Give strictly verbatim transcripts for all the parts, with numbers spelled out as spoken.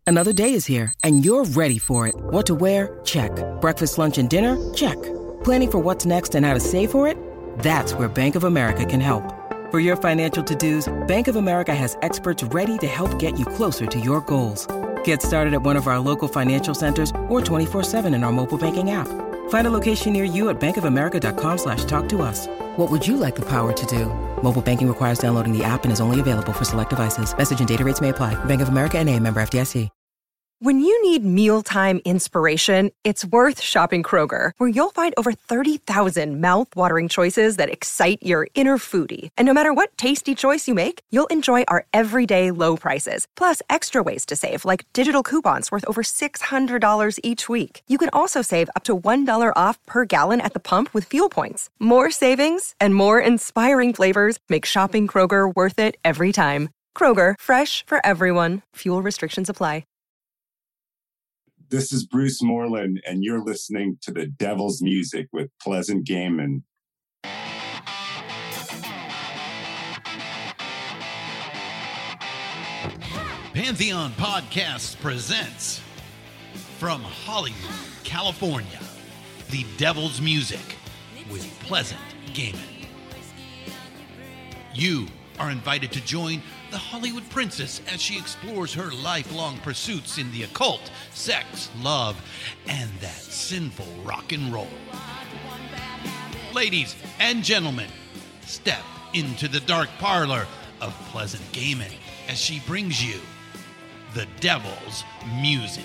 Another day is here, and you're ready for it. What to wear? Check. Breakfast, lunch, and dinner? Check. Planning for what's next and how to save for it? That's where Bank of America can help. For your financial to-dos, Bank of America has experts ready to help get you closer to your goals. Get started at one of our local financial centers or twenty-four seven in our mobile banking app. Find a location near you at bankofamerica.com slash talk to us. What would you like the power to do? Mobile banking requires downloading the app and is only available for select devices. Message and data rates may apply. Bank of America N A, member F D I C. When you need mealtime inspiration, it's worth shopping Kroger, where you'll find over thirty thousand mouth-watering choices that excite your inner foodie. And no matter what tasty choice you make, you'll enjoy our everyday low prices, plus extra ways to save, like digital coupons worth over six hundred dollars each week. You can also save up to one dollar off per gallon at the pump with fuel points. More savings and more inspiring flavors make shopping Kroger worth it every time. Kroger, fresh for everyone. Fuel restrictions apply. This is Bruce Moreland, and you're listening to The Devil's Music with Pleasant Gehman. Pantheon Podcasts presents from Hollywood, California, The Devil's Music with Pleasant Gehman. You are invited to join the Hollywood princess as she explores her lifelong pursuits in the occult, sex, love, and that sinful rock and roll. Ladies and gentlemen, step into the dark parlor of Pleasant Gehman as she brings you The Devil's Music.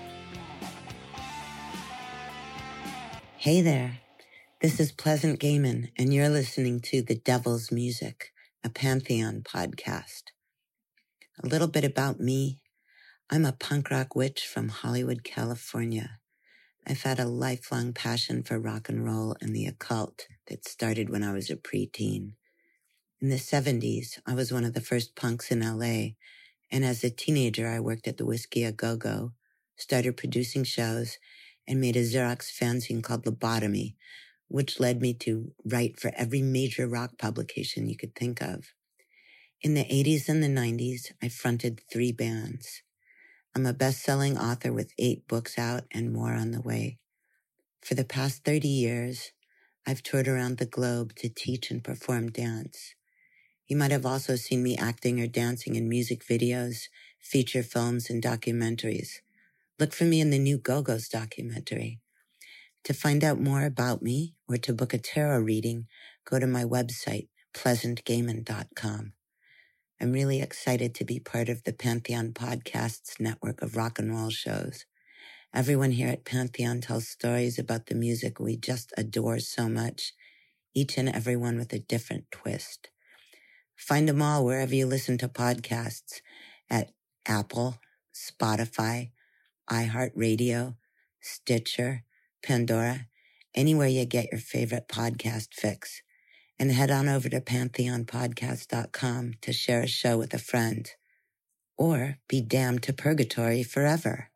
Hey there, this is Pleasant Gehman, and you're listening to The Devil's Music, a Pantheon podcast. A little bit about me. I'm a punk rock witch from Hollywood, California. I've had a lifelong passion for rock and roll and the occult that started when I was a preteen. In the seventies, I was one of the first punks in L A, and as a teenager, I worked at the Whiskey A Go-Go, started producing shows, and made a Xerox fanzine called Lobotomy, which led me to write for every major rock publication you could think of. In the eighties and the nineties, I fronted three bands. I'm a best-selling author with eight books out and more on the way. For the past thirty years, I've toured around the globe to teach and perform dance. You might have also seen me acting or dancing in music videos, feature films, and documentaries. Look for me in the new Go-Go's documentary. To find out more about me or to book a tarot reading, go to my website, pleasant gehman dot com. I'm really excited to be part of the Pantheon Podcasts network of rock and roll shows. Everyone here at Pantheon tells stories about the music we just adore so much, each and every one with a different twist. Find them all wherever you listen to podcasts, at Apple, Spotify, iHeartRadio, Stitcher, Pandora, anywhere you get your favorite podcast fix. And head on over to pantheon podcast dot com to share a show with a friend. Or be damned to purgatory forever.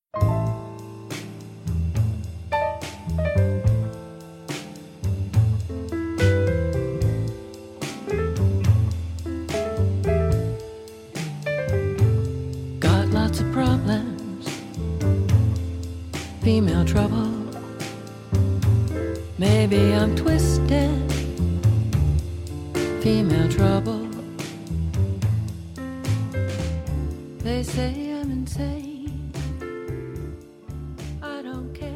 Got lots of problems, female trouble. Maybe I'm twisted. Female trouble. They say I'm insane. I don't care.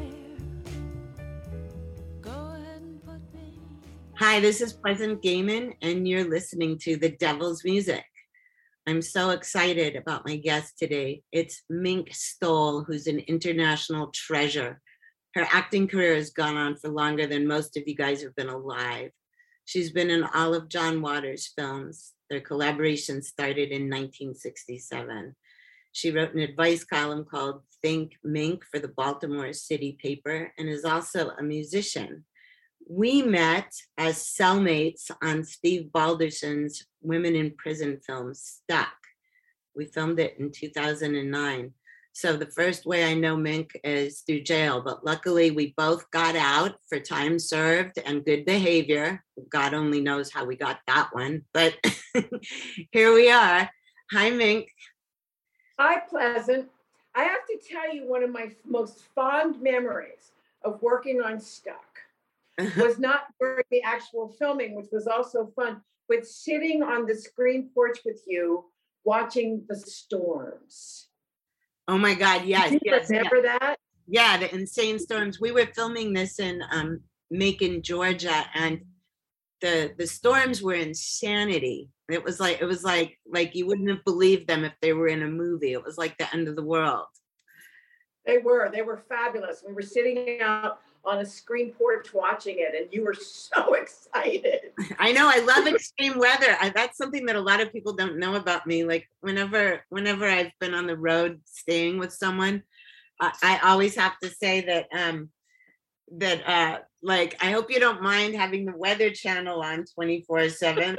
Go ahead and put me. Hi, this is Pleasant Gehman, and you're listening to The Devil's Music. I'm so excited about my guest today. It's Mink Stole, who's an international treasure. Her acting career has gone on for longer than most of you guys have been alive. She's been in all of John Waters' films. Their collaboration started in nineteen sixty-seven. She wrote an advice column called Think Mink for the Baltimore City paper and is also a musician. We met as cellmates on Steve Balderson's Women in Prison film, Stuck. We filmed it in two thousand nine. So the first way I know Mink is through jail, but luckily we both got out for time served and good behavior. God only knows how we got that one, but here we are. Hi, Mink. Hi, Pleasant. I have to tell you, one of my most fond memories of working on Stuck was not during the actual filming, which was also fun, but sitting on the screen porch with you, watching the storms. Oh my God, yes. Do you yes, remember yes. that? Yeah, the insane storms. We were filming this in um, Macon, Georgia, and the the storms were insanity. It was like it was like like you wouldn't have believed them if they were in a movie. It was like the end of the world. They were. They were fabulous. We were sitting out on a screen porch watching it, and you were so excited. I know. I love extreme weather. I, that's something that a lot of people don't know about me. Like whenever whenever I've been on the road staying with someone, I, I always have to say that um, that uh, like I hope you don't mind having the Weather Channel on twenty-four seven.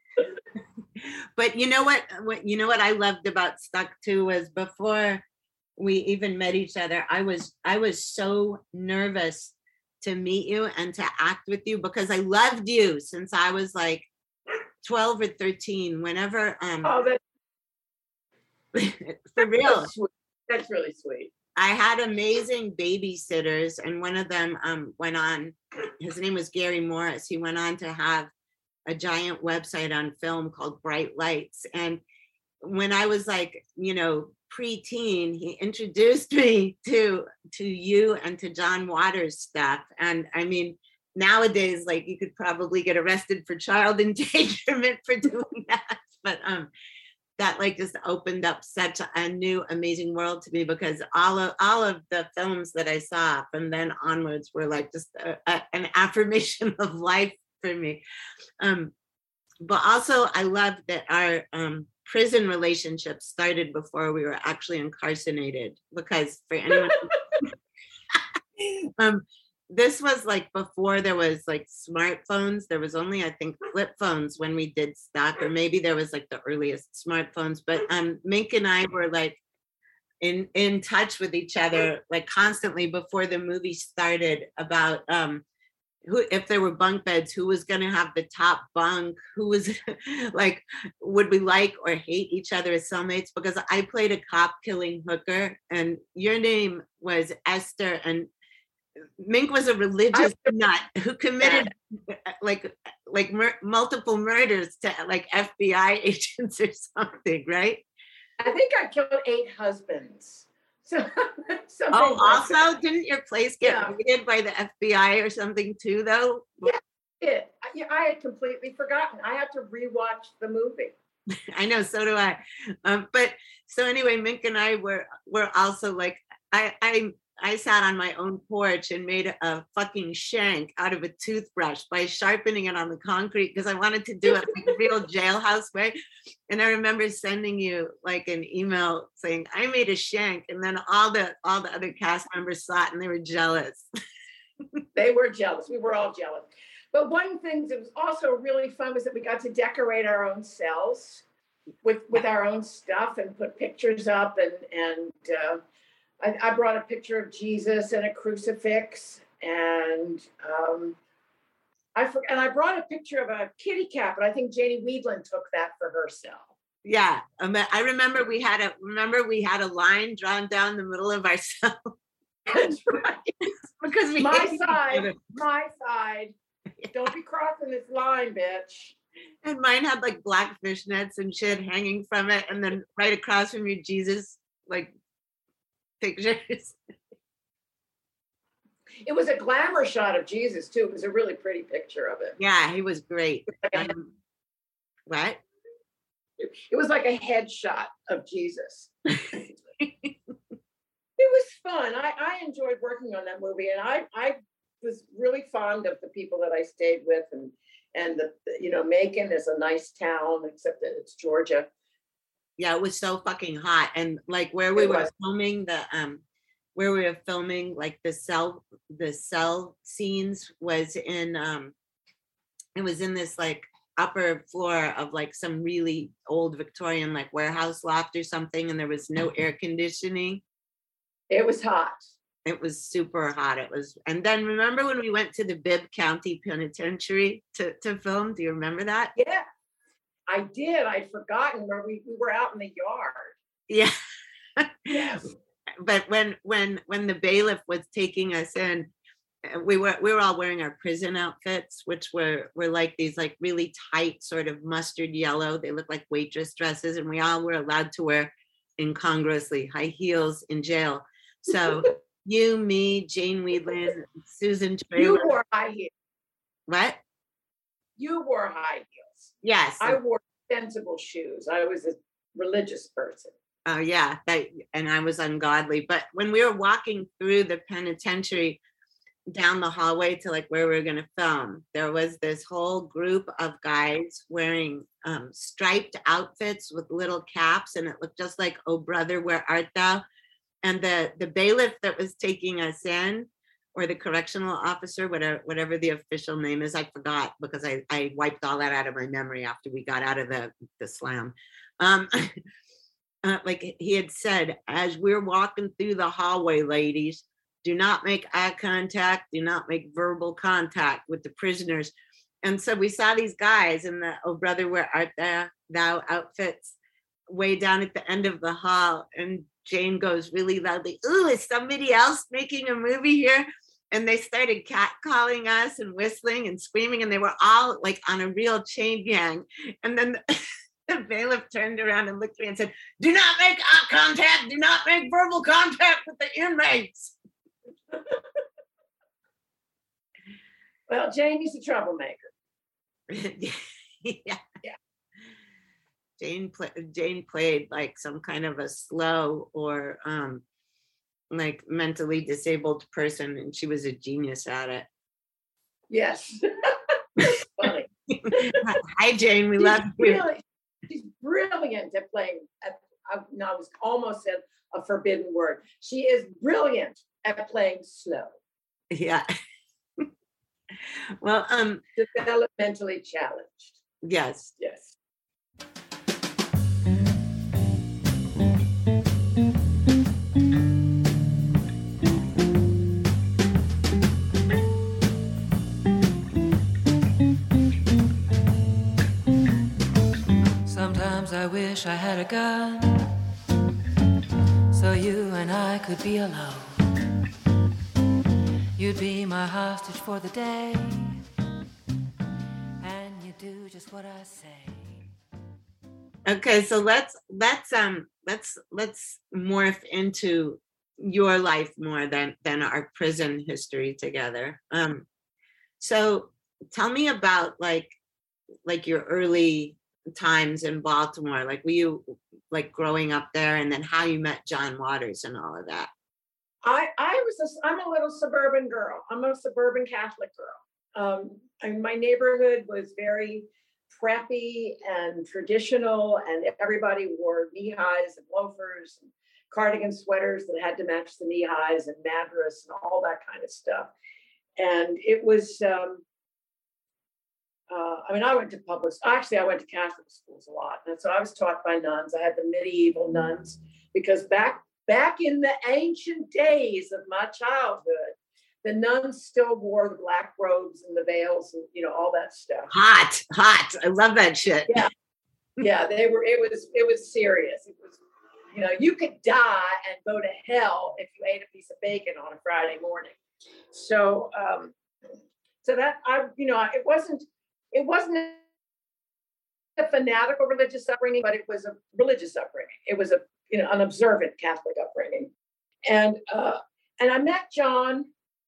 But you know what? What you know what I loved about Stuck too was before we even met each other, I was I was so nervous to meet you and to act with you because I loved you since I was like twelve or thirteen. Whenever um, oh, that's for real, that's, sweet. That's really sweet. I had amazing babysitters, and one of them um, went on. His name was Gary Morris. He went on to have a giant website on film called Bright Lights. And when I was like, you know, pre-teen, he introduced me to to you and to John Waters stuff. And I mean, nowadays, like you could probably get arrested for child endangerment for doing that. But um, that like just opened up such a new, amazing world to me because all of all of the films that I saw from then onwards were like just a, a, an affirmation of life for me. Um, but also I love that our um, prison relationship started before we were actually incarcerated, because for anyone, um, this was like before there was like smartphones. There was only, I think, flip phones when we did Stuck, or maybe there was like the earliest smartphones. But um, Mink and I were like in in touch with each other like constantly before the movie started about um, who, if there were bunk beds, who was going to have the top bunk, who was like, would we like or hate each other as cellmates? Because I played a cop killing hooker, and your name was Esther, and Mink was a religious I, nut who committed yeah. like like mur- multiple murders to like F B I agents or something, right? I think I killed eight husbands. So, oh, also, like didn't your place get yeah. raided by the F B I or something too, though? Yeah, it. I, I had completely forgotten. I have to rewatch the movie. I know, so do I. Um, but so anyway, Mink and I were were also like, I I I sat on my own porch and made a, a fucking shank out of a toothbrush by sharpening it on the concrete because I wanted to do it like a real jailhouse way. And I remember sending you like an email saying I made a shank, and then all the all the other cast members saw it and they were jealous. They were jealous. We were all jealous. But one thing that was also really fun was that we got to decorate our own cells with with our own stuff and put pictures up, and and uh, I, I brought a picture of Jesus and a crucifix, and um, I for, and I brought a picture of a kitty cat, but I think Janie Weedland took that for herself. Yeah, um, I remember we had a remember we had a line drawn down the middle of our cell. That's right. Because we my side, my side. Don't be crossing this line, bitch. And mine had like black fishnets and shit hanging from it, and then right across from you, Jesus, like. Pictures. It was a glamour shot of Jesus too. It was a really pretty picture of him. Yeah, he was great. Um, what? It was like a headshot of Jesus. It was fun. I, I enjoyed working on that movie, and I, I was really fond of the people that I stayed with, and and the you know Macon is a nice town, except that it's Georgia. Yeah, it was so fucking hot. And like where we were filming the um where we were filming like the cell the cell scenes was in um it was in this like upper floor of like some really old Victorian like warehouse loft or something, and there was no air conditioning. It was hot. It was super hot. It was, and then remember when we went to the Bibb County Penitentiary to, to film? Do you remember that? Yeah. I did. I'd forgotten where we, we were out in the yard. Yeah. Yes. but when when when the bailiff was taking us in, we were we were all wearing our prison outfits, which were were like these like really tight sort of mustard yellow. They look like waitress dresses, and we all were allowed to wear incongruously high heels in jail. So you, me, Jane Wheadland, Susan Traylor. You wore high heels. What? You wore high heels. Yes. I wore sensible shoes. I was a religious person. Oh yeah, that, and I was ungodly. But when we were walking through the penitentiary down the hallway to like where we were going to film, there was this whole group of guys wearing um, striped outfits with little caps, and it looked just like "Oh brother, where art thou?" And the the bailiff that was taking us in, or the correctional officer, whatever whatever the official name is, I forgot because I I wiped all that out of my memory after we got out of the the slam. Um, uh, like he had said, as we're walking through the hallway, ladies, do not make eye contact, do not make verbal contact with the prisoners. And so we saw these guys in the "Oh brother, where art thou, thou" outfits way down at the end of the hall. And Jane goes really loudly, "Ooh, is somebody else making a movie here?" And they started catcalling us and whistling and screaming, and they were all like on a real chain gang. And then the, the bailiff turned around and looked at me and said, "Do not make eye contact, do not make verbal contact with the inmates." Well, Jamie's a troublemaker. yeah. Yeah. Jane, play, Jane played like some kind of a slow or um, like mentally disabled person, and she was a genius at it. Yes. That's funny. Hi, Jane. We she's love you. Really, she's brilliant at playing. At, I, no, I was almost said a forbidden word. She is brilliant at playing slow. Yeah. Well, um, developmentally challenged. Yes. Yes. Sometimes I wish I had a gun, so you and I could be alone. You'd be my hostage for the day, and you do just what I say. Okay, so let's let's um let's let's morph into your life more than than our prison history together. Um, so tell me about like like your early times in Baltimore. Like, were you like growing up there, and then how you met John Waters and all of that? I, I was, a, I'm a little suburban girl. I'm a suburban Catholic girl. Um, I mean, my neighborhood was very preppy and traditional, and everybody wore knee-highs and loafers and cardigan sweaters that had to match the knee-highs and Madras and all that kind of stuff. And it was, um, uh, I mean, I went to public, actually I went to Catholic schools a lot. And so I was taught by nuns. I had the medieval nuns, because back Back in the ancient days of my childhood, the nuns still wore the black robes and the veils and, you know, all that stuff. Hot, hot. I love that shit. Yeah. Yeah, they were, it was, it was serious. It was, you know, you could die and go to hell if you ate a piece of bacon on a Friday morning. So, um, so that I, you know, it wasn't, it wasn't a fanatical religious upbringing, but it was a religious upbringing. It was a, you know, an observant Catholic upbringing. And uh, and I met John.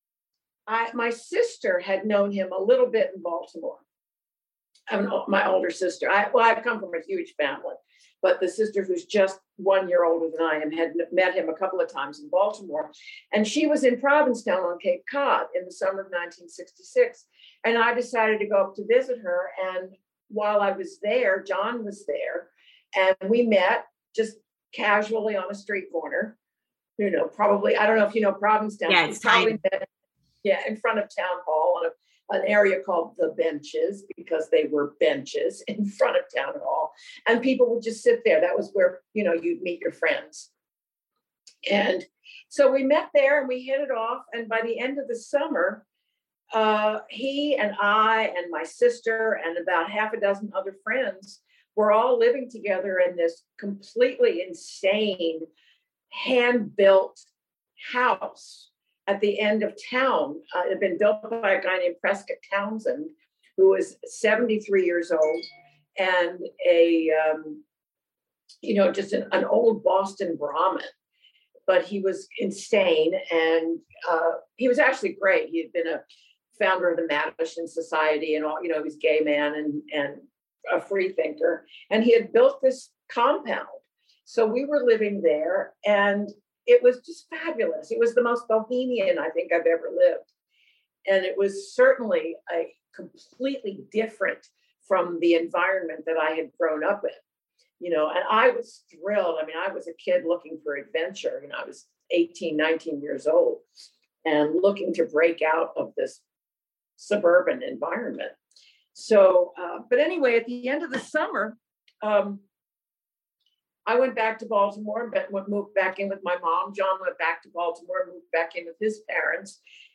I my sister had known him a little bit in Baltimore. I'm my older sister. I well, I've come from a huge family, but the sister who's just one year older than I am had met him a couple of times in Baltimore. And she was in Provincetown on Cape Cod in the summer of nineteen sixty-six. And I decided to go up to visit her. And while I was there, John was there, and we met just casually on a street corner, you know, probably, I don't know if you know Provincetown. Yeah, it's probably met, yeah, in front of town hall on a, an area called the Benches, because they were benches in front of town hall, and people would just sit there. That was where, you know, you'd meet your friends. And so we met there and we hit it off. And by the end of the summer, uh, he and I and my sister and about half a dozen other friends were all living together in this completely insane, hand-built house at the end of town. Uh, it had been built by a guy named Prescott Townsend, who was seventy-three years old and a, um, you know, just an, an old Boston Brahmin. But he was insane, and uh, he was actually great. He had been a founder of the Madison Society, and all, you know, he was a gay man and and a free thinker. And he had built this compound. So we were living there, and it was just fabulous. It was the most bohemian I think I've ever lived, and it was certainly a completely different from the environment that I had grown up in. You know, and I was thrilled. I mean, I was a kid looking for adventure. You know, I was eighteen, nineteen years old and looking to break out of this suburban environment. So, uh, but anyway, at the end of the summer, um, I went back to Baltimore and went, moved back in with my mom. John went back to Baltimore, moved back in with his parents.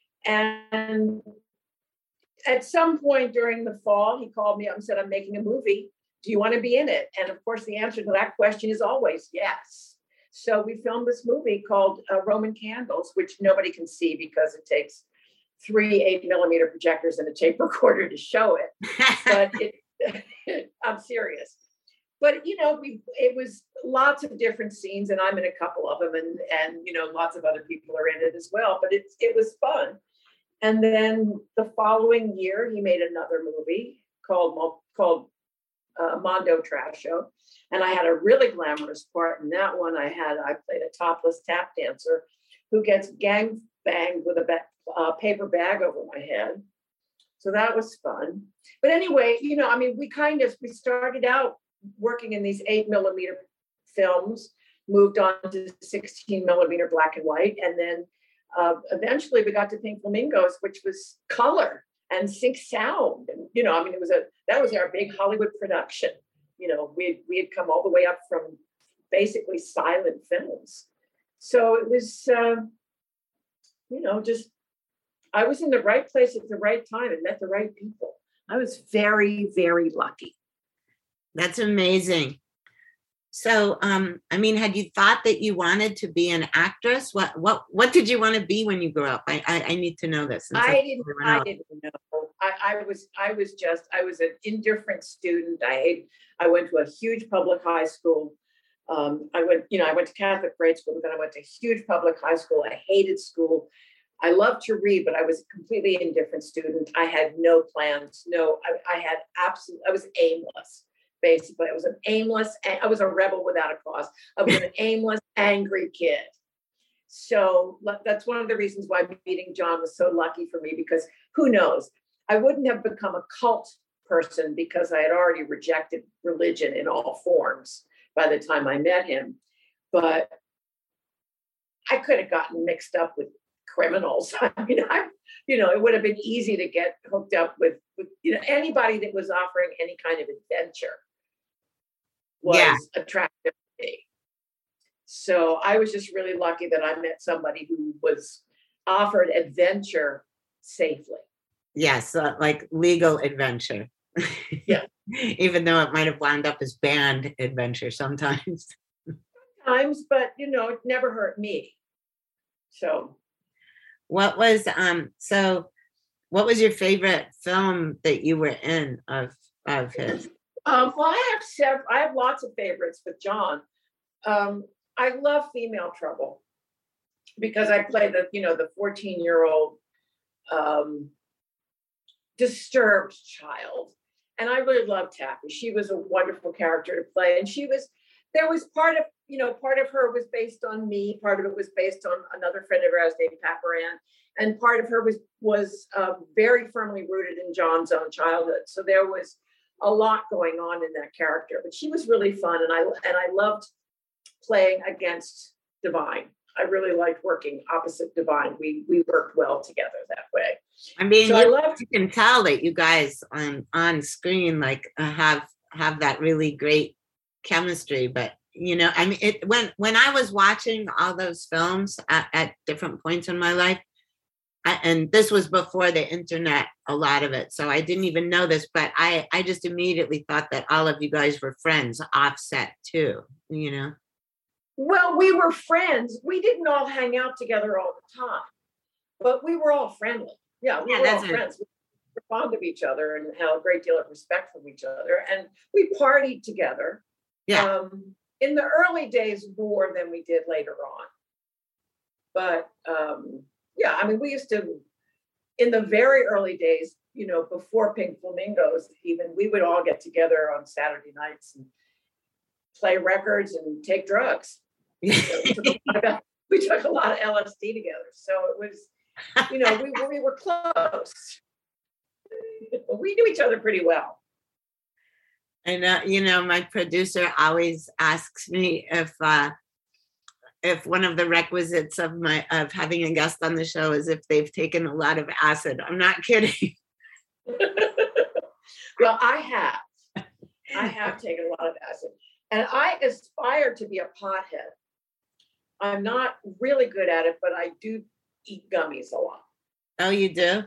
And at some point during the fall, he called me up and said, I'm making a movie. Do you want to be in it? And of course, the answer to that question is always yes. So we filmed this movie called uh, Roman Candles, which nobody can see because it takes three eight millimeter projectors and a tape recorder to show it. But it, I'm serious. But, you know, we it was lots of different scenes, and I'm in a couple of them, and, and you know, lots of other people are in it as well. But it, it was fun. And then the following year, he made another movie called called Uh, Mondo Trash Show, and I had a really glamorous part in that one. I had I played a topless tap dancer who gets gang banged with a ba- uh, paper bag over my head. So that was fun. But anyway, you know, I mean, we kind of we started out working in these eight millimeter films, moved on to sixteen millimeter black and white, and then uh, eventually we got to Pink Flamingos, which was color and sync sound. And, you know, I mean, it was a, that was our big Hollywood production. You know, we we had come all the way up from basically silent films. So it was, uh, you know, just, I was in the right place at the right time and met the right people. I was very, very lucky. That's amazing. So, um, I mean, had you thought that you wanted to be an actress? What, what, what did you want to be when you grew up? I, I, I need to know this. I didn't, I didn't know. I, I was, I was just, I was an indifferent student. I, I went to a huge public high school. Um, I went, you know, I went to Catholic grade school, but then I went to a huge public high school. I hated school. I loved to read, but I was a completely indifferent student. I had no plans. No, I, I had absolute, I was aimless. Basically, I was an aimless, I was a rebel without a cause. I was an aimless, angry kid. So that's one of the reasons why meeting John was so lucky for me, because who knows, I wouldn't have become a cult person because I had already rejected religion in all forms by the time I met him. But I could have gotten mixed up with criminals. I mean, I, you know, it would have been easy to get hooked up with, with you know, anybody that was offering any kind of adventure was yeah. attractive to me. So I was just really lucky that I met somebody who was offered adventure safely. Yes, uh, like legal adventure. Yeah. Even though it might have wound up as banned adventure sometimes. Sometimes, but you know, it never hurt me. So what was um so what was your favorite film that you were in of of his? Um, well, I have several, I have lots of favorites with John. Um, I love Female Trouble because I play the, you know, the fourteen-year-old um, disturbed child. And I really loved Taffy. She was a wonderful character to play. And she was, there was part of, you know, part of her was based on me. Part of it was based on another friend of ours named Pat Moran. And part of her was, was uh, very firmly rooted in John's own childhood. So there was a lot going on in that character, but she was really fun. And I, and I loved playing against Divine. I really liked working opposite Divine. We we worked well together that way. I mean, so you, I loved- you can tell that you guys on on screen like uh, have have that really great chemistry. But you know, I mean, it when when I was watching all those films at, at different points in my life, I, and this was before the internet, a lot of it, so I didn't even know this. But I I just immediately thought that all of you guys were friends, offset too. You know. Well, we were friends. We didn't all hang out together all the time, but we were all friendly. Yeah, we Yeah, were all that's a- friends. We were fond of each other and had a great deal of respect for each other. And we partied together. Yeah. Um, in the early days, more than we did later on. But um, yeah, I mean, we used to, in the very early days, you know, before Pink Flamingos, even, we would all get together on Saturday nights and play records and take drugs. You know, we, took a lot of, we took a lot of L S D together. So it was, you know, we, we were close. We knew each other pretty well. I know, you know, my producer always asks me if uh, if one of the requisites of my of having a guest on the show is if they've taken a lot of acid. I'm not kidding. Well, I have. I have taken a lot of acid. And I aspire to be a pothead. I'm not really good at it, but I do eat gummies a lot. Oh, you do?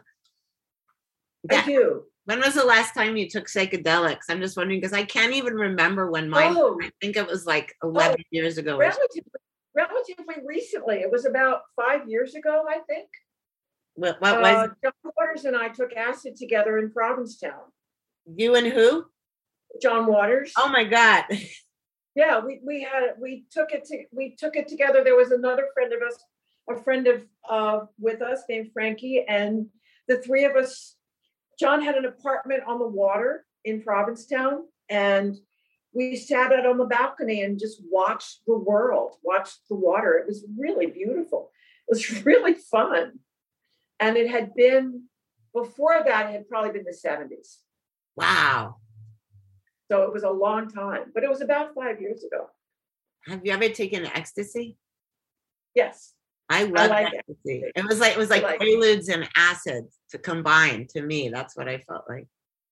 I do. When was the last time you took psychedelics? I'm just wondering because I can't even remember when mine. Oh. I think it was like eleven Oh, years ago. or something. Relatively, relatively recently. It was about five years ago, I think. What, what Uh, was John Waters and I took acid together in Provincetown. you and who? John Waters. Oh my God. Yeah, we we had we took it to we took it together. There was another friend of us, a friend of uh with us named Frankie, and the three of us. John had an apartment on the water in Provincetown, and we sat out on the balcony and just watched the world, watched the water. It was really beautiful. It was really fun. And it had been, before that, it had probably been the seventies. Wow. So it was a long time, but it was about five years ago. Have you ever taken ecstasy? Yes. I love like ecstasy. It was like it was like, like preludes and acid to combine. To me, that's what I felt like.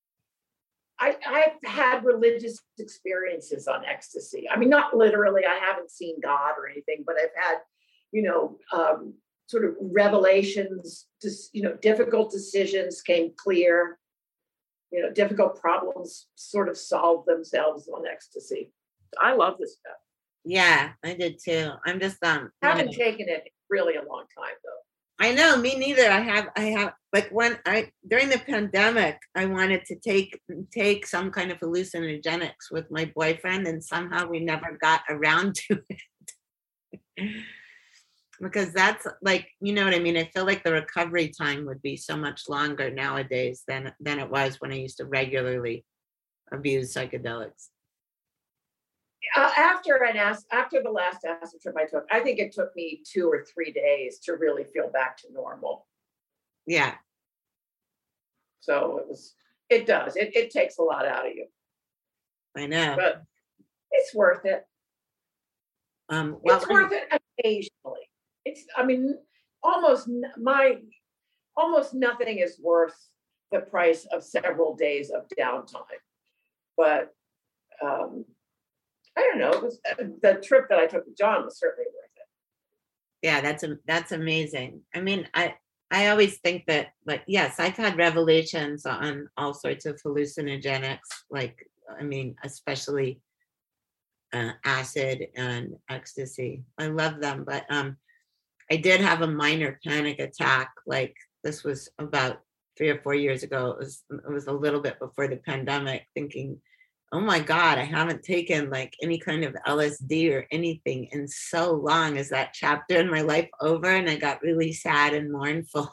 I, I've had religious experiences on ecstasy. I mean, not literally, I haven't seen God or anything, but I've had, you know, um, sort of revelations, just, you know, difficult decisions came clear, you know, difficult problems sort of solved themselves on ecstasy. I love this stuff. Yeah, I did too. I'm just um I haven't you know, taken it in really a long time though. I know, me neither. I have I have like when I during the pandemic, I wanted to take take some kind of hallucinogenics with my boyfriend, and somehow we never got around to it. Because that's like, you know what I mean? I feel like the recovery time would be so much longer nowadays than than it was when I used to regularly abuse psychedelics. Uh, after an ac- after the last acid trip I took, I think it took me two or three days to really feel back to normal. Yeah. So it was, it does, it, it takes a lot out of you, I know. but it's worth it. Um, well, It's worth it occasionally. It's, I mean, almost n- my, almost nothing is worth the price of several days of downtime. But um, I don't know, it was, uh, the trip that I took with John was certainly worth it. yeah, that's a, that's amazing. I mean, I I always think that, like, yes, I've had revelations on all sorts of hallucinogenics, like, I mean, especially uh, acid and ecstasy. I love them, but um, I did have a minor panic attack. Like, this was about three or four years ago. It was it was a little bit before the pandemic, thinking, oh my God, I haven't taken like any kind of L S D or anything in so long. Is that chapter in my life over? And I got really sad and mournful.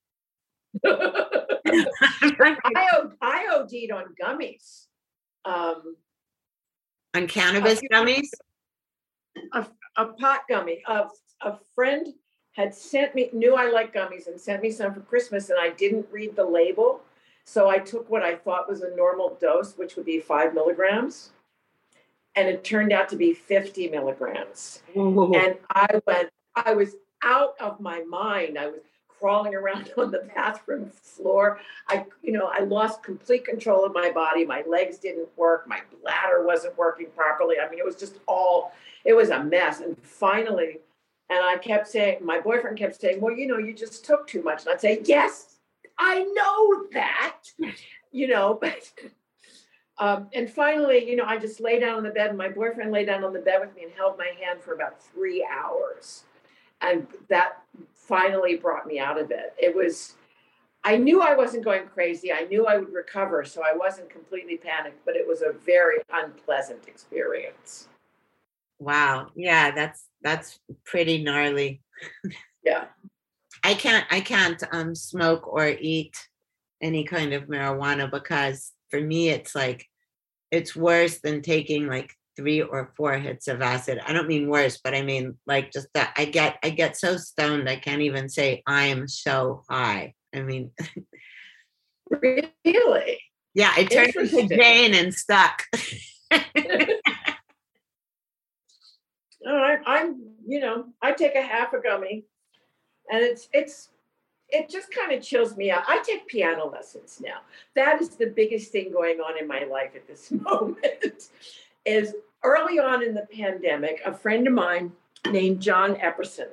I, O- I O D'd on gummies. Um, On cannabis you- gummies? a, a pot gummy. A, a friend had sent me, knew I liked gummies and sent me some for Christmas, and I didn't read the label. So I took what I thought was a normal dose, which would be five milligrams. And it turned out to be fifty milligrams. And I went, I was out of my mind. I was crawling around on the bathroom floor. I, you know, I lost complete control of my body. My legs didn't work. My bladder wasn't working properly. I mean, it was just all, it was a mess. And finally, and I kept saying, my boyfriend kept saying, well, you know, you just took too much. And I'd say, yes, I know that, you know, but, Um, and finally, you know, I just lay down on the bed, and my boyfriend lay down on the bed with me and held my hand for about three hours. And that finally brought me out of it. It was, I knew I wasn't going crazy. I knew I would recover, so I wasn't completely panicked, but it was a very unpleasant experience. Wow. Yeah, that's that's pretty gnarly. Yeah. I can't I can't um smoke or eat any kind of marijuana because for me it's like it's worse than taking like three or four hits of acid. I don't mean worse, but I mean like just that I get I get so stoned I can't even say I'm so high. I mean really? Yeah, I turned into Jane and stuck. All right, I'm, you know, I take a half a gummy, and it's it's it just kind of chills me out. I take piano lessons now. That is the biggest thing going on in my life at this moment. Is early on in the pandemic, a friend of mine named John Epperson,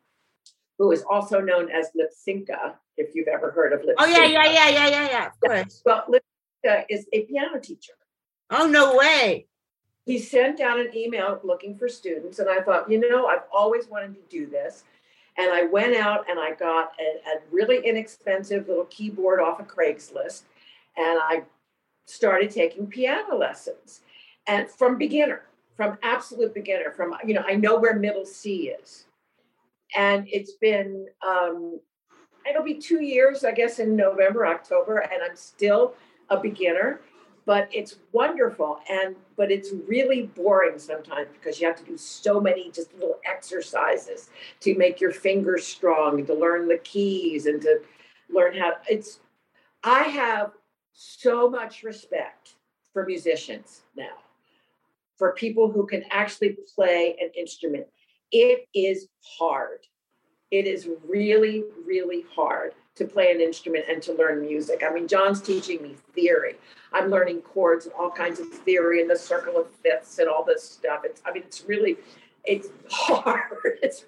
who is also known as Lipsinka, if you've ever heard of Lipsinka. Oh yeah, yeah, yeah, yeah, yeah, yeah. Of course. Well, Lipsinka is a piano teacher. Oh no way. He sent out an email looking for students, and I thought, you know, I've always wanted to do this. And I went out and I got a, a really inexpensive little keyboard off of Craigslist, and I started taking piano lessons. And from beginner, from absolute beginner, from, you know, I know where middle C is. And it's been, um, it'll be two years, I guess, in November, October, and I'm still a beginner. But it's wonderful, and but it's really boring sometimes because you have to do so many just little exercises to make your fingers strong and to learn the keys and to learn how. It's. I have so much respect for musicians now, for people who can actually play an instrument. It is hard. It is really, really hard to play an instrument and to learn music. I mean, John's teaching me theory. I'm learning chords and all kinds of theory and the circle of fifths and all this stuff. It's, I mean, it's really, it's hard. It's,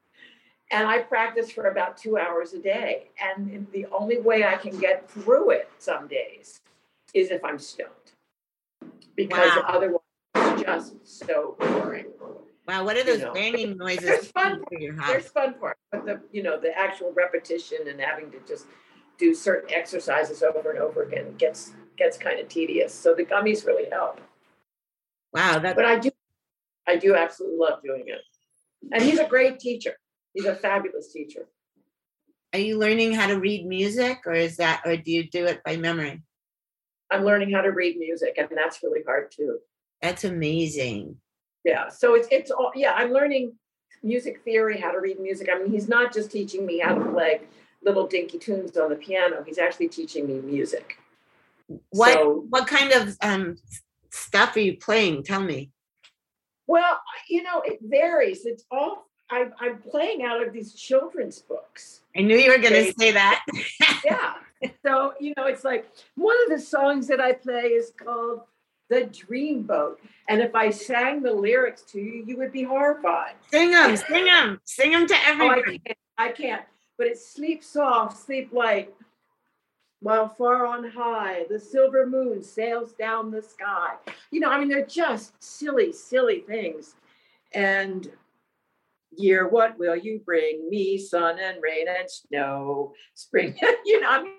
and I practice for about two hours a day. And the only way I can get through it some days is if I'm stoned, because wow. otherwise it's just so boring. Wow, what are those you know, banging noises? There's fun, there's fun part, but the you know the actual repetition and having to just do certain exercises over and over again gets gets kind of tedious. So the gummies really help. Wow, that. But I do, I do absolutely love doing it, and he's a great teacher. He's a fabulous teacher. Are you learning how to read music, or is that, or do you do it by memory? I'm learning how to read music, and that's really hard too. That's amazing. Yeah, so it's it's all yeah. I'm learning music theory, how to read music. I mean, he's not just teaching me how to play little dinky tunes on the piano. He's actually teaching me music. What so, what kind of um, stuff are you playing? Tell me. Well, you know, it varies. It's all I, I'm playing out of these children's books. I knew you were going to say that. Yeah. So you know, it's like one of the songs that I play is called The Dreamboat. And if I sang the lyrics to you, you would be horrified. Sing them, sing them, sing them to everybody. Oh, I can't, I can't. But it's sleep soft, sleep light. While far on high, the silver moon sails down the sky. You know, I mean, they're just silly, silly things. And year, what will you bring me? Sun and rain and snow, spring. You know, I mean,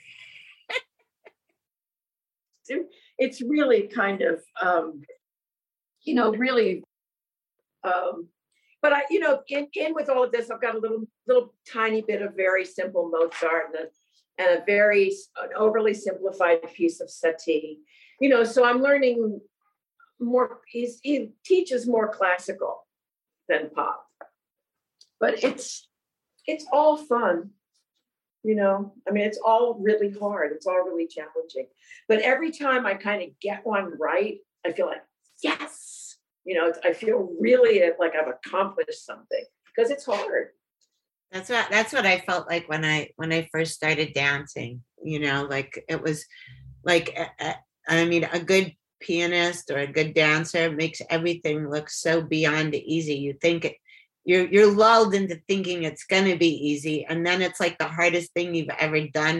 it's really kind of, um, you know, really, um, but I, you know, in, in with all of this, I've got a little, little tiny bit of very simple Mozart and a, and a very an overly simplified piece of Satie, you know, so I'm learning more, he's, he teaches more classical than pop, but it's, it's all fun. You know, I mean, it's all really hard. It's all really challenging. But every time I kind of get one right, I feel like, yes, you know, I feel really like I've accomplished something because it's hard. That's what, that's what I felt like when I, when I first started dancing, you know, like it was like, I mean, a good pianist or a good dancer makes everything look so beyond easy. You think it, You're you're lulled into thinking it's going to be easy. And then it's like the hardest thing you've ever done. But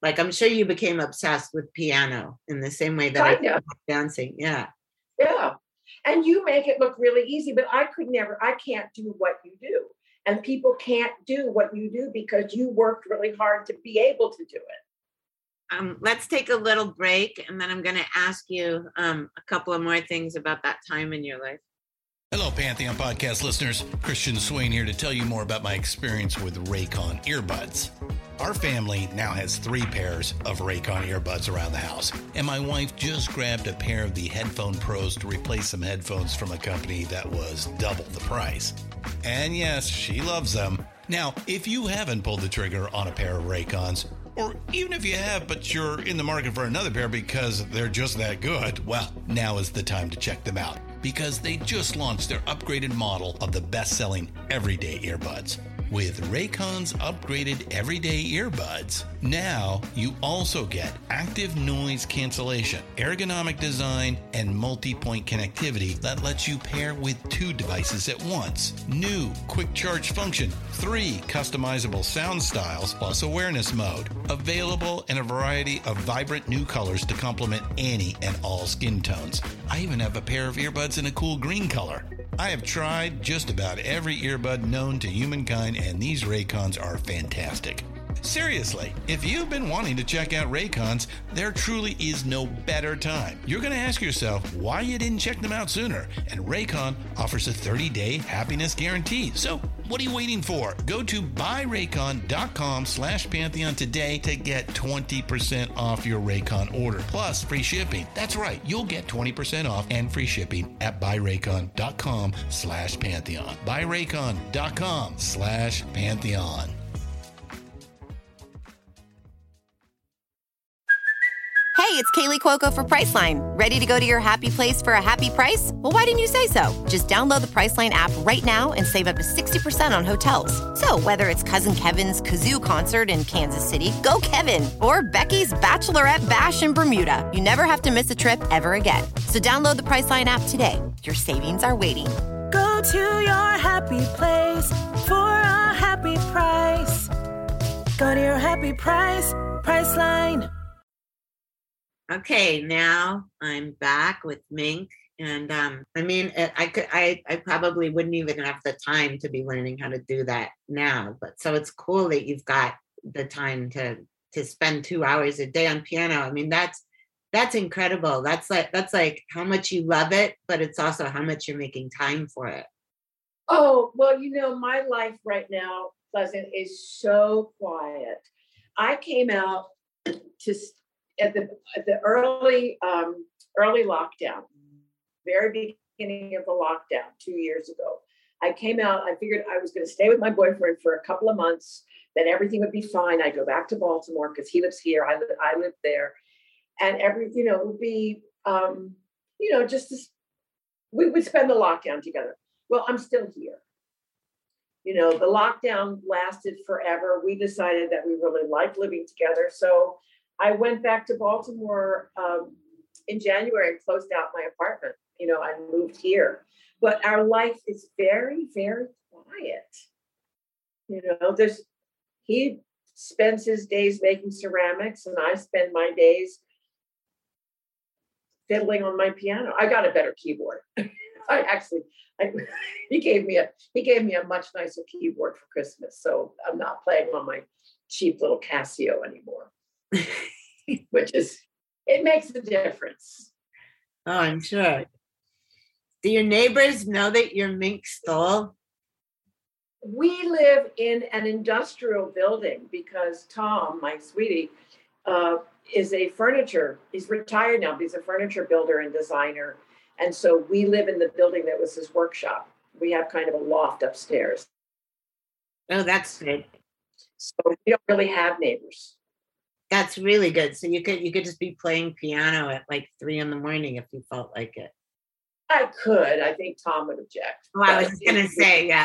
Like, I'm sure you became obsessed with piano in the same way that Kinda. I did dancing. Yeah. Yeah. And you make it look really easy, but I could never, I can't do what you do. And people can't do what you do because you worked really hard to be able to do it. Um, let's take a little break, and then I'm going to ask you um, a couple of more things about that time in your life. Hello, Pantheon Podcast listeners. Christian Swain here to tell you more about my experience with Raycon earbuds. Our family now has three pairs of Raycon earbuds around the house, and my wife just grabbed a pair of the Headphone Pros to replace some headphones from a company that was double the price. And yes, she loves them. Now, if you haven't pulled the trigger on a pair of Raycons, or even if you have, but you're in the market for another pair because they're just that good, well, now is the time to check them out, because they just launched their upgraded model of the best-selling everyday earbuds. With Raycon's upgraded everyday earbuds, now you also get active noise cancellation, ergonomic design, and multi-point connectivity that lets you pair with two devices at once. New quick charge function, three customizable sound styles, plus awareness mode. Available in a variety of vibrant new colors to complement any and all skin tones. I even have a pair of earbuds in a cool green color. I have tried just about every earbud known to humankind, and these Raycons are fantastic. Seriously, if you've been wanting to check out Raycons, there truly is no better time. You're going to ask yourself why you didn't check them out sooner, and Raycon offers a thirty-day happiness guarantee. So what are you waiting for? Go to buyraycon.com slash Pantheon today to get twenty percent off your Raycon order, plus free shipping. That's right, you'll get twenty percent off and free shipping at buyraycon.com slash Pantheon. buyraycon.com slash Pantheon. Hey, it's Kaylee Cuoco for Priceline. Ready to go to your happy place for a happy price? Well, why didn't you say so? Just download the Priceline app right now and save up to sixty percent on hotels. So whether it's Cousin Kevin's Kazoo Concert in Kansas City, go Kevin, or Becky's Bachelorette Bash in Bermuda, you never have to miss a trip ever again. So download the Priceline app today. Your savings are waiting. Go to your happy place for a happy price. Go to your happy price, Priceline. Okay, now I'm back with Mink, and um, I mean, I could, I, I probably wouldn't even have the time to be learning how to do that now. But so it's cool that you've got the time to to spend two hours a day on piano. I mean, that's that's incredible. That's like that's like how much you love it, but it's also how much you're making time for it. Oh, well, you know, my life right now, Pleasant, is so quiet. I came out to. At the at the early um, early lockdown, very beginning of the lockdown two years ago, I came out. I figured I was going to stay with my boyfriend for a couple of months. Then everything would be fine. I'd go back to Baltimore because he lives here. I li- I live there, and every you know it would be um, you know just this, we would spend the lockdown together. Well, I'm still here. You know, the lockdown lasted forever. We decided that we really liked living together, so I went back to Baltimore um, in January and closed out my apartment. You know, I moved here, but our life is very, very quiet. You know, there's, he spends his days making ceramics and I spend my days fiddling on my piano. I got a better keyboard. I actually, I, he gave me a, he gave me a much nicer keyboard for Christmas. So I'm not playing on my cheap little Casio anymore. Which is, it makes a difference. Oh, I'm sure. Do your neighbors know that you're Mink Stoll? We live in an industrial building because Tom, my sweetie, uh, is a furniture, he's retired now, but he's a furniture builder and designer. And so we live in the building that was his workshop. We have kind of a loft upstairs. Oh, that's good. So we don't really have neighbors. That's really good. So you could you could just be playing piano at like three in the morning if you felt like it. I could. I think Tom would object. Well, I was just gonna say, yeah.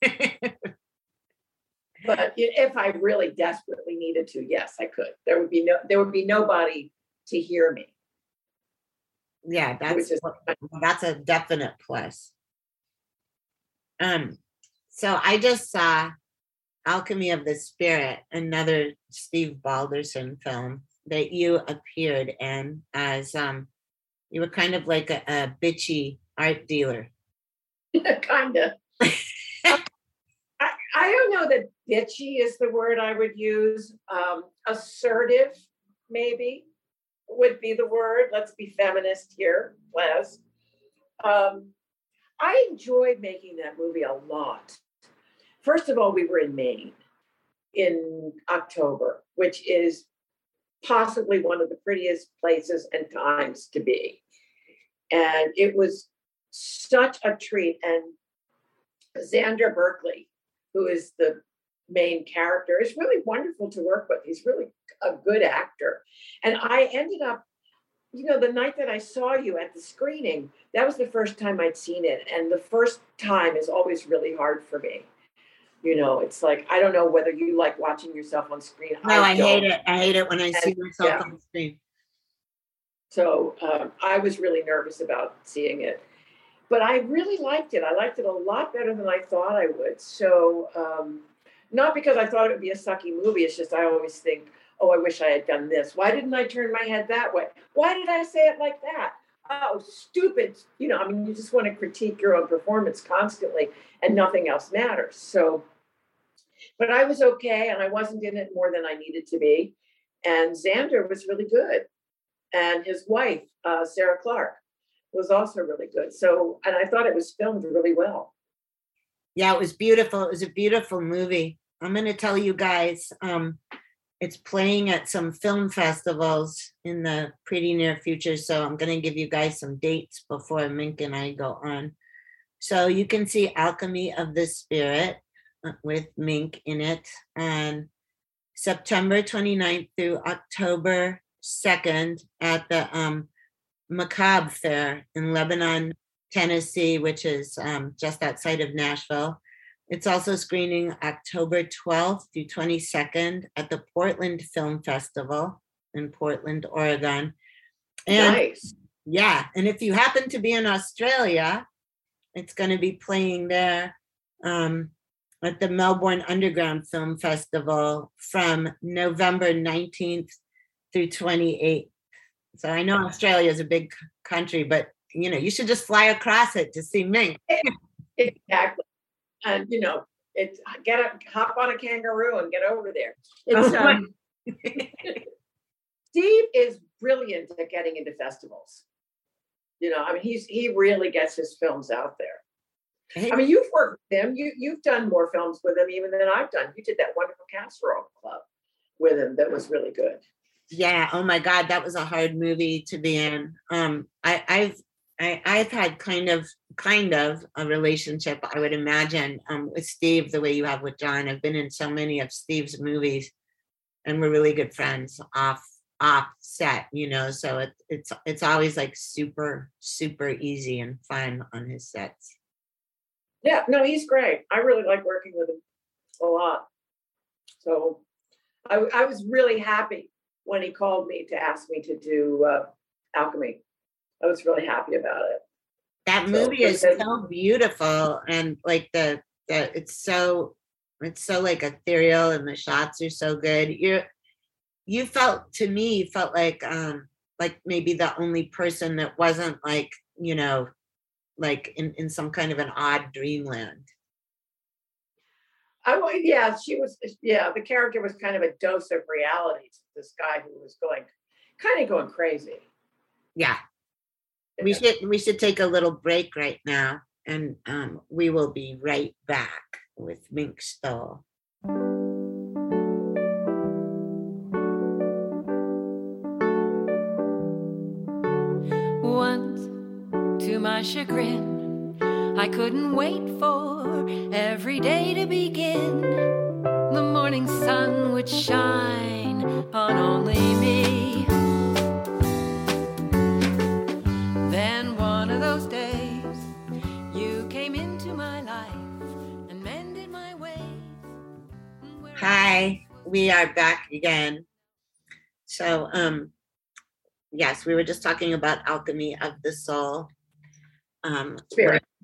But if I really desperately needed to, yes, I could. There would be no there would be nobody to hear me. Yeah, that's is, that's a definite plus. Um, so I just saw Alchemy of the Spirit, another Steve Balderson film that you appeared in as, um, you were kind of like a, a bitchy art dealer. kind of. I, I don't know that bitchy is the word I would use. Um, assertive, maybe, would be the word. Let's be feminist here, Les. Um, I enjoyed making that movie a lot. First of all, we were in Maine in October, which is possibly one of the prettiest places and times to be. And it was such a treat. And Xander Berkeley, who is the main character, is really wonderful to work with. He's really a good actor. And I ended up, you know, the night that I saw you at the screening, that was the first time I'd seen it. And the first time is always really hard for me. You know, it's like, I don't know whether you like watching yourself on screen. No, I, I hate it. I hate it when I and, see myself yeah. on screen. So um, I was really nervous about seeing it. But I really liked it. I liked it a lot better than I thought I would. So um, not because I thought it would be a sucky movie. It's just I always think, oh, I wish I had done this. Why didn't I turn my head that way? Why did I say it like that? Oh, stupid. You know, I mean, you just want to critique your own performance constantly and nothing else matters. So, but I was okay. And I wasn't in it more than I needed to be. And Xander was really good. And his wife, uh, Sarah Clark, was also really good. So, and I thought it was filmed really well. Yeah, it was beautiful. It was a beautiful movie. I'm going to tell you guys, um, it's playing at some film festivals in the pretty near future. So I'm going to give you guys some dates before Mink and I go on. So you can see Alchemy of the Spirit with Mink in it on September twenty-ninth through October second at the um, Macabre Fair in Lebanon, Tennessee, which is um, just outside of Nashville. It's also screening October twelfth through twenty-second at the Portland Film Festival in Portland, Oregon. And nice. Yeah, and if you happen to be in Australia, it's going to be playing there um, at the Melbourne Underground Film Festival from November nineteenth through twenty-eighth. So I know Australia is a big country, but you know, you should just fly across it to see Mink. Exactly. And you know, it's get a hop on a kangaroo and get over there. It's, um, Steve is brilliant at getting into festivals. You know, I mean, he's he really gets his films out there. I mean, you've worked with him. You you've done more films with him even than I've done. You did that Wonderful Casserole Club with him that was really good. Yeah. Oh my God, that was a hard movie to be in. Um, I, I've I, I've had kind of kind of a relationship, I would imagine, um, with Steve the way you have with John. I've been in so many of Steve's movies, and we're really good friends off off set, you know. So it, it's it's always like super super easy and fun on his sets. Yeah, no, he's great. I really like working with him a lot. So I, I was really happy when he called me to ask me to do uh, Alchemy. I was really happy about it. That movie so, is so beautiful, and like the the it's so it's so like ethereal, and the shots are so good. You you felt to me you felt like um like maybe the only person that wasn't like, you know, like in, in some kind of an odd dreamland. I yeah, she was yeah, the character was kind of a dose of reality to this guy who was going kind of going crazy. Yeah. We should we should take a little break right now, and um, we will be right back with Mink Stole. Once, to my chagrin, I couldn't wait for every day to begin. The morning sun would shine on only me. Then one of those days, you came into my life and mended my ways. Hi, we are back again. So, um, yes, we were just talking about Alchemy of the Soul. Um, Spirit.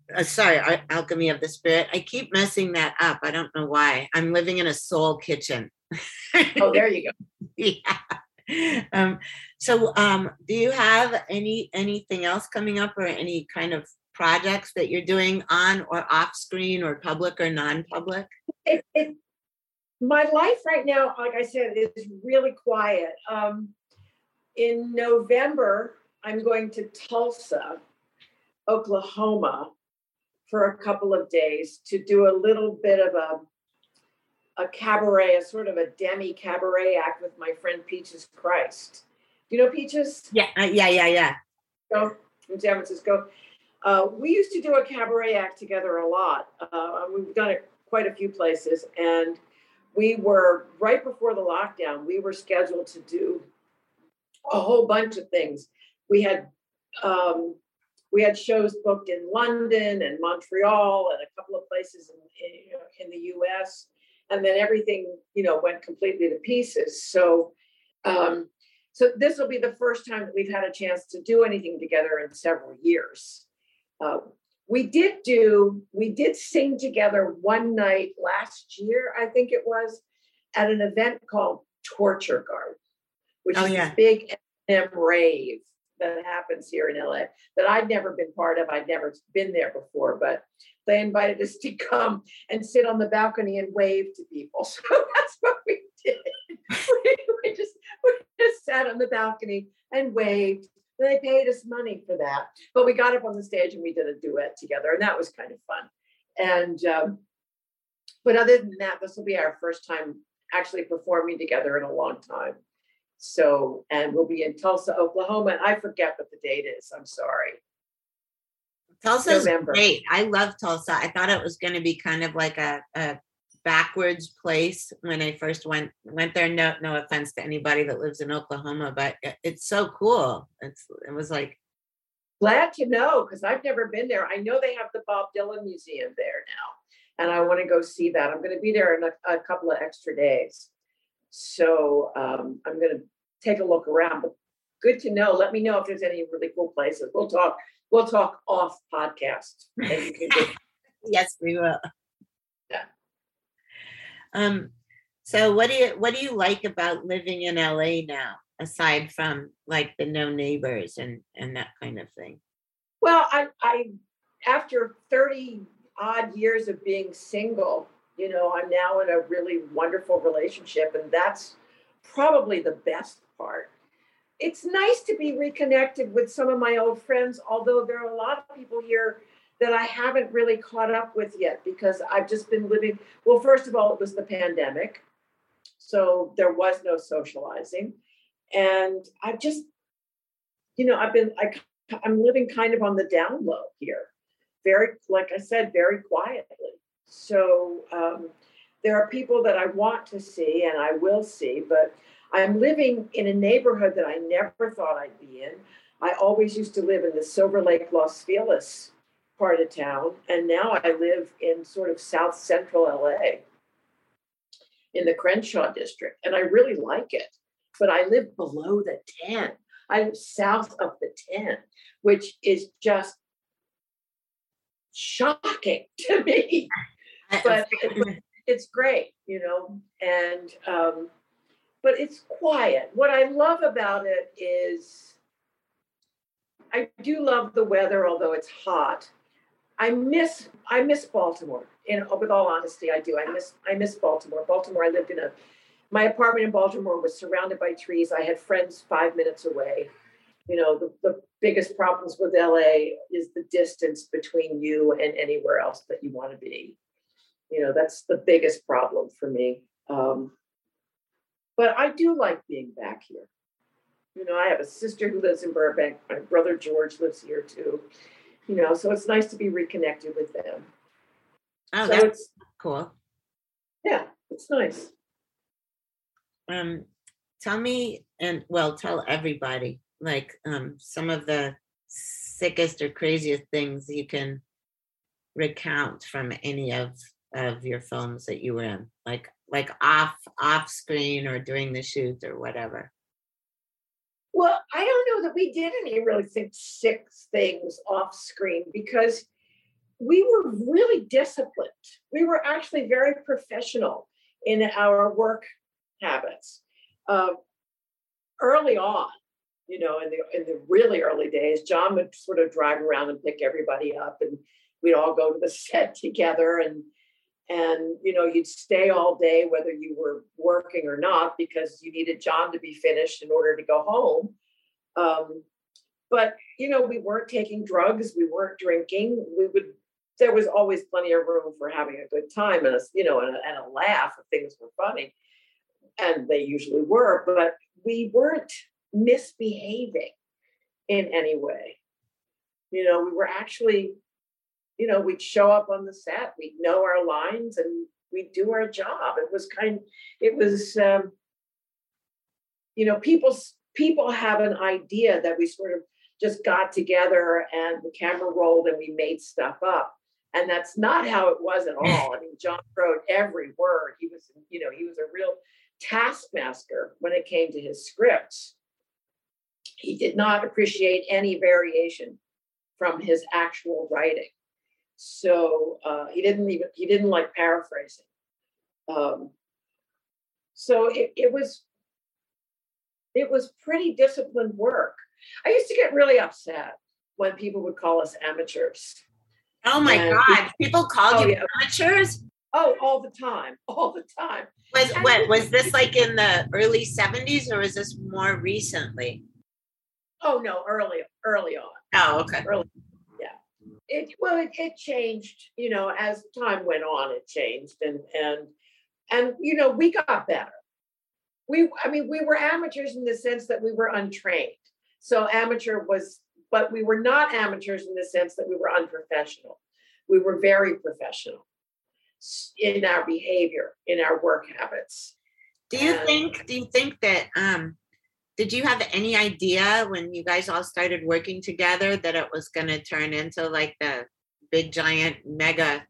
uh, sorry, Al- Alchemy of the Spirit. I keep messing that up. I don't know why. I'm living in a soul kitchen. Oh, there you go. Yeah. Um, so um, do you have any anything else coming up, or any kind of projects that you're doing on or off screen, or public or non-public? It, it, my life right now, like I said, is really quiet. Um, in November, I'm going to Tulsa, Oklahoma, for a couple of days to do a little bit of a a cabaret, a sort of a demi cabaret act with my friend Peaches Christ. Do you know Peaches? Yeah, uh, yeah, yeah, yeah. So, in San Francisco. Uh, we used to do a cabaret act together a lot. Uh, we've done it quite a few places. And we were, right before the lockdown, we were scheduled to do a whole bunch of things. We had um, we had shows booked in London and Montreal and a couple of places in, in, in the U S, and then everything, you know, went completely to pieces. So, um, so this will be the first time that we've had a chance to do anything together in several years. Uh, we did do, we did sing together one night last year, I think it was, at an event called Torture Garden, which oh, is yeah. this big M rave that happens here in L A that I'd never been part of. I'd never been there before, but they invited us to come and sit on the balcony and wave to people. So that's what we did. we, we, just, we just sat on the balcony and waved. They paid us money for that, but we got up on the stage and we did a duet together, and that was kind of fun. And um, but other than that, this will be our first time actually performing together in a long time. So, and we'll be in Tulsa, Oklahoma, and I forget what the date is. I'm sorry. Tulsa's great. I love Tulsa. I thought it was going to be kind of like a, a backwards place when I first went went there. No, no offense to anybody that lives in Oklahoma, but it, it's so cool. It's it was like glad to know, because I've never been there. I know they have the Bob Dylan Museum there now, and I want to go see that. I'm going to be there in a, a couple of extra days, so um, I'm going to take a look around. But good to know. Let me know if there's any really cool places. We'll talk. We'll talk off podcast. Yes, we will. Yeah. Um. So, what do you what do you like about living in L A now, aside from like the no neighbors and and that kind of thing? Well, I I after thirty odd years of being single, you know, I'm now in a really wonderful relationship, and that's probably the best part. It's nice to be reconnected with some of my old friends, although there are a lot of people here that I haven't really caught up with yet, because I've just been living. Well, first of all, it was the pandemic, so there was no socializing. And I've just, you know, I've been, I, I'm living kind of on the down low here. Very, like I said, very quietly. So um, there are people that I want to see and I will see, but I'm living in a neighborhood that I never thought I'd be in. I always used to live in the Silver Lake, Los Feliz part of town, and now I live in sort of South Central L A in the Crenshaw district, and I really like it. But I live below the ten. I live south of the ten, which is just shocking to me. But it, it's great, you know, and um, but it's quiet. What I love about it is I do love the weather, although it's hot. I miss I miss Baltimore. In with all honesty, I do. I miss I miss Baltimore. Baltimore. I lived in a my apartment in Baltimore was surrounded by trees. I had friends five minutes away. You know, the, the biggest problems with L A is the distance between you and anywhere else that you want to be. You know, that's the biggest problem for me. Um, but I do like being back here. You know, I have a sister who lives in Burbank. My brother George lives here too. You know, so it's nice to be reconnected with them. Oh, so that's it's, cool. Yeah, it's nice. Um, tell me, and well, tell everybody, like um, some of the sickest or craziest things you can recount from any of of your films that you were in, like like off off screen or during the shoot or whatever. Well, I don't know that we did any really think sick things off screen, because we were really disciplined. We were actually very professional in our work habits. Uh, early on, you know, in the in the really early days, John would sort of drive around and pick everybody up, and we'd all go to the set together, and and you know, you'd stay all day whether you were working or not, because you needed John to be finished in order to go home. Um, but you know, we weren't taking drugs, we weren't drinking. We would. There was always plenty of room for having a good time and a, you know, and a, and a laugh if things were funny, and they usually were. But we weren't misbehaving in any way. You know, we were actually, you know, we'd show up on the set, we'd know our lines, and we'd do our job. It was kind, it was, um, you know, people people have an idea that we sort of just got together and the camera rolled and we made stuff up. And that's not how it was at all. I mean, John wrote every word. He was, you know, he was a real taskmaster when it came to his scripts. He did not appreciate any variation from his actual writing. So uh, he didn't even, he didn't like paraphrasing. Um, so it, it was, it was pretty disciplined work. I used to get really upset when people would call us amateurs. Oh my and God! People called oh, you yeah. amateurs? Oh, all the time, all the time. Was what was this like in the early seventies, or was this more recently? Oh no, early, early on. Oh, okay. Early, yeah. It well, it, it changed. You know, as time went on, it changed, and and and you know, we got better. We, I mean, we were amateurs in the sense that we were untrained. So amateur was. But we were not amateurs in the sense that we were unprofessional. We were very professional in our behavior, in our work habits. Do you and, think, do you think that, um, did you have any idea when you guys all started working together that it was going to turn into like the big giant mega?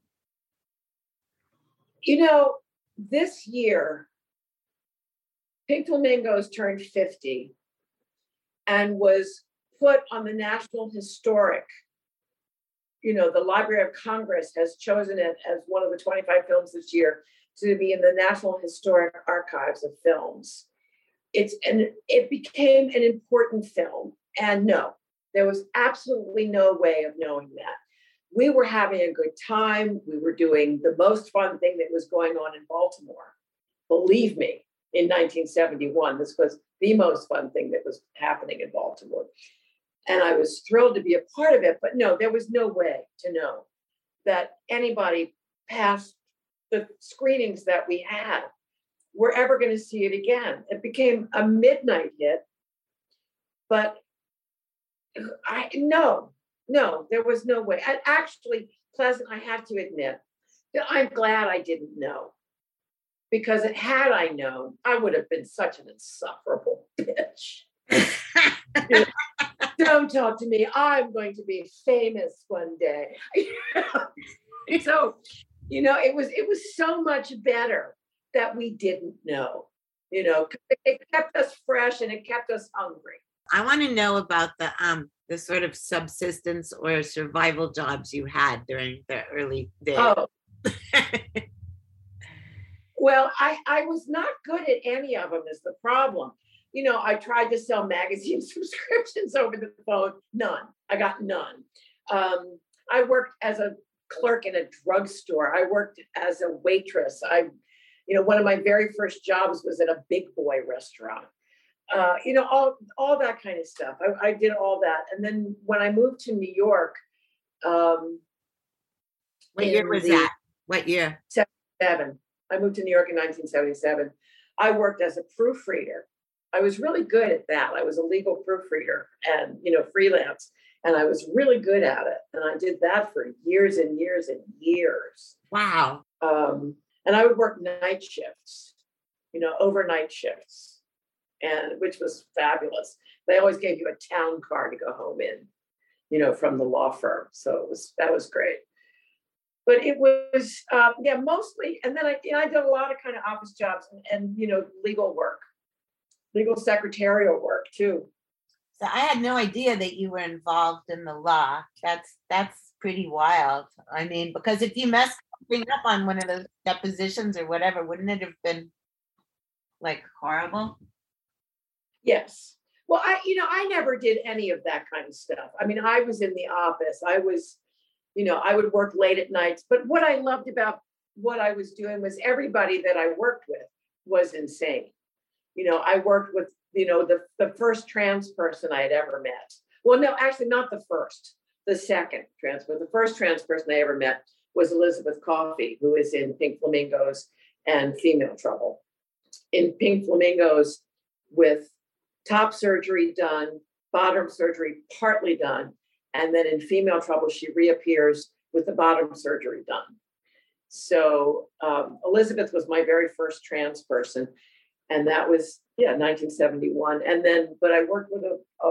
You know, this year, Pink Flamingos turned fifty and was put on the National Historic, you know, the Library of Congress has chosen it as one of the twenty-five films this year to be in the National Historic Archives of Films. It's and it became an important film. And no, there was absolutely no way of knowing that. We were having a good time. We were doing the most fun thing that was going on in Baltimore. Believe me, in nineteen seventy-one, this was the most fun thing that was happening in Baltimore. And I was thrilled to be a part of it, but no, there was no way to know that anybody past the screenings that we had were ever going to see it again. It became a midnight hit, but I no, no, there was no way. And actually, Pleasant, I have to admit, I'm glad I didn't know, because it, had I known, I would have been such an insufferable bitch. You know, don't talk to me. I'm going to be famous one day. So, you know, it was it was so much better that we didn't know. You know, it kept us fresh and it kept us hungry. I want to know about the um the sort of subsistence or survival jobs you had during the early days. Oh. Well, I, I was not good at any of them is the problem. You know, I tried to sell magazine subscriptions over the phone. None. I got none. Um, I worked as a clerk in a drugstore. I worked as a waitress. I, you know, one of my very first jobs was at a big boy restaurant. Uh, you know, all all that kind of stuff. I, I did all that. And then when I moved to New York, um, what year was that? What year? seventy-seven. I moved to New York in nineteen seventy-seven. I worked as a proofreader. I was really good at that. I was a legal proofreader and, you know, freelance, and I was really good at it. And I did that for years and years and years. Wow. Um, and I would work night shifts, you know, overnight shifts, and which was fabulous. They always gave you a town car to go home in, you know, from the law firm. So it was, that was great. But it was, um, yeah, mostly. And then I, you know, I did a lot of kind of office jobs and, and, you know, legal work, legal secretarial work too. So I had no idea that you were involved in the law. That's, that's pretty wild. I mean, because if you messed something up on one of those depositions or whatever, wouldn't it have been like horrible? Yes. Well, I, you know, I never did any of that kind of stuff. I mean, I was in the office. I was, you know, I would work late at nights. But what I loved about what I was doing was everybody that I worked with was insane. You know, I worked with, you know, the, the first trans person I had ever met. Well, no, actually not the first, the second trans, but the first trans person I ever met was Elizabeth Coffey, who is in Pink Flamingos and Female Trouble. In Pink Flamingos, with top surgery done, bottom surgery partly done, and then in Female Trouble, she reappears with the bottom surgery done. So um, Elizabeth was my very first trans person, and that was, yeah, nineteen seventy-one. And then, but I worked with a,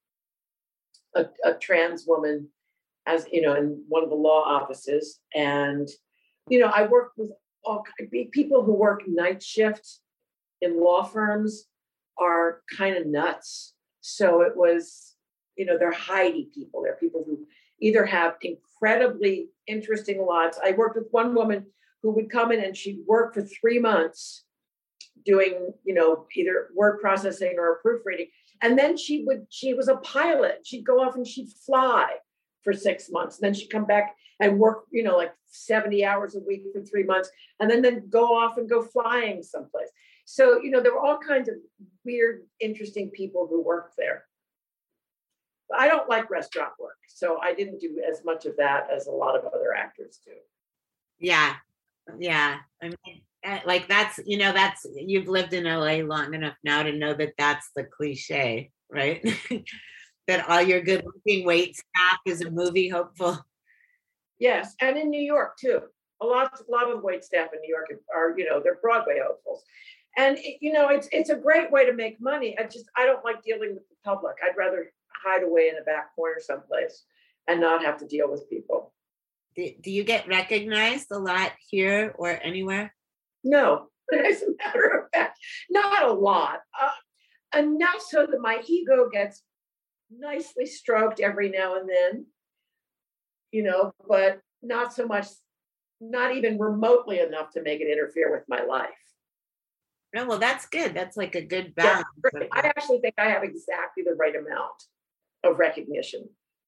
a, a, a trans woman as, you know, in one of the law offices. And, you know, I worked with all people who work night shift in law firms are kind of nuts. So it was, you know, they're Heidi people. They're people who either have incredibly interesting lives. I worked with one woman who would come in and she'd work for three months doing, you know, either word processing or proofreading. And then she would, she was a pilot. She'd go off and she'd fly for six months. And then she'd come back and work, you know, like seventy hours a week for three months. And then, then go off and go flying someplace. So, you know, there were all kinds of weird, interesting people who worked there. But I don't like restaurant work. So I didn't do as much of that as a lot of other actors do. Yeah. Yeah. I mean, like that's, you know, that's, you've lived in L A long enough now to know that that's the cliche, right? That all your good looking wait staff is a movie hopeful. Yes. And in New York too. A lot, a lot of wait staff in New York are, you know, they're Broadway hopefuls. And, you know, it's it's a great way to make money. I just, I don't like dealing with the public. I'd rather hide away in a back corner someplace and not have to deal with people. Do, do you get recognized a lot here or anywhere? No, as a matter of fact, not a lot. Uh, enough so that my ego gets nicely stroked every now and then, you know, but not so much, not even remotely enough to make it interfere with my life. No, well, that's good. That's like a good balance. Yeah, I actually think I have exactly the right amount of recognition.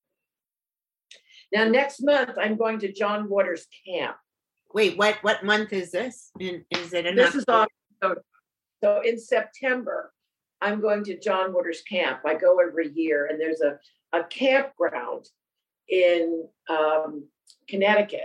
Now, next month, I'm going to John Waters Camp. Wait, what what month is this? In, is it This is August. So, so in September, I'm going to John Waters Camp. I go every year, and there's a, a campground in um, Connecticut.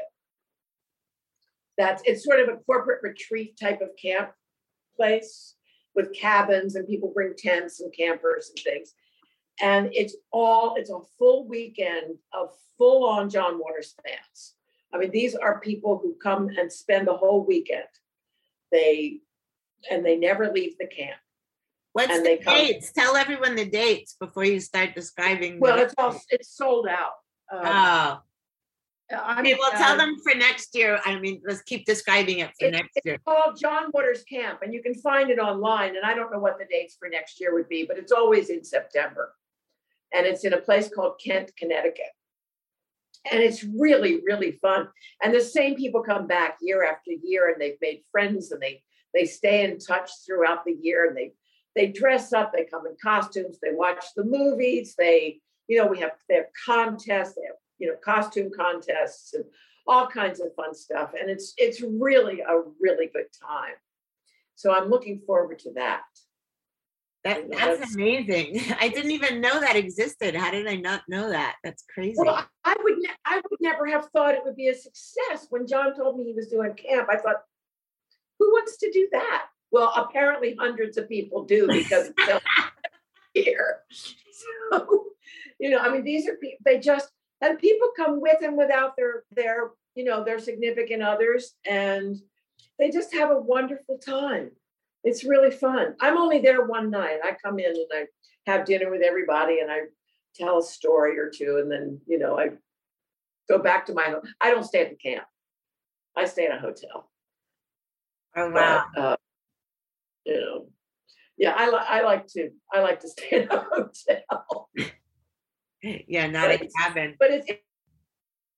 That's, it's sort of a corporate retreat type of camp place with cabins, and people bring tents and campers and things. And it's all, it's a full weekend of full on John Waters fans. I mean, these are people who come and spend the whole weekend. They, and they never leave the camp. What's and the they come, dates? Tell everyone the dates before you start describing. Well, it's all, it's sold out. Um, oh. I mean, mean, well, tell uh, them for next year. I mean, let's keep describing it for it, next it's year. It's called John Waters Camp, and you can find it online. And I don't know what the dates for next year would be, but it's always in September. And it's in a place called Kent, Connecticut. And it's really, really fun. And the same people come back year after year, and they've made friends, and they they stay in touch throughout the year. And they they dress up, they come in costumes, they watch the movies, they, you know, we have they have contests, they have, you know, costume contests and all kinds of fun stuff. And it's it's really a really good time. So I'm looking forward to that. That, that's, that's amazing. I didn't even know that existed. How did I not know that? That's crazy. Well, I would ne- I would never have thought it would be a success. When John told me he was doing camp, I thought, who wants to do that? Well, apparently hundreds of people do, because it's here. So, you know, I mean, these are people, they just, and people come with and without their, their, you know, their significant others, and they just have a wonderful time. It's really fun. I'm only there one night. I come in and I have dinner with everybody, and I tell a story or two, and then, you know, I go back to my home. I don't stay at the camp. I stay in a hotel. Oh, wow. But, uh, you know, yeah, I, li- I like to, I like to stay in a hotel. Yeah, not but a cabin. But it's,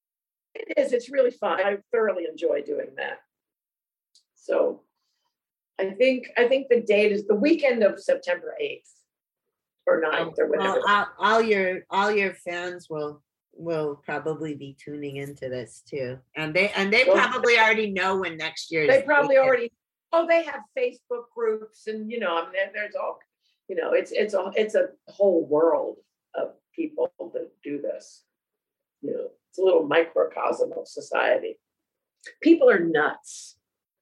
It is. It's really fun. I thoroughly enjoy doing that. So I think I think the date is the weekend of September eighth or ninth or whatever. Well, all, all your all your fans will will probably be tuning into this too, and they and they well, probably already know when next year. They probably weekend. already. Oh, they have Facebook groups, and you know, I mean, there's all, you know, it's it's a it's a whole world of people that do this. You know, it's a little microcosm of society. People are nuts,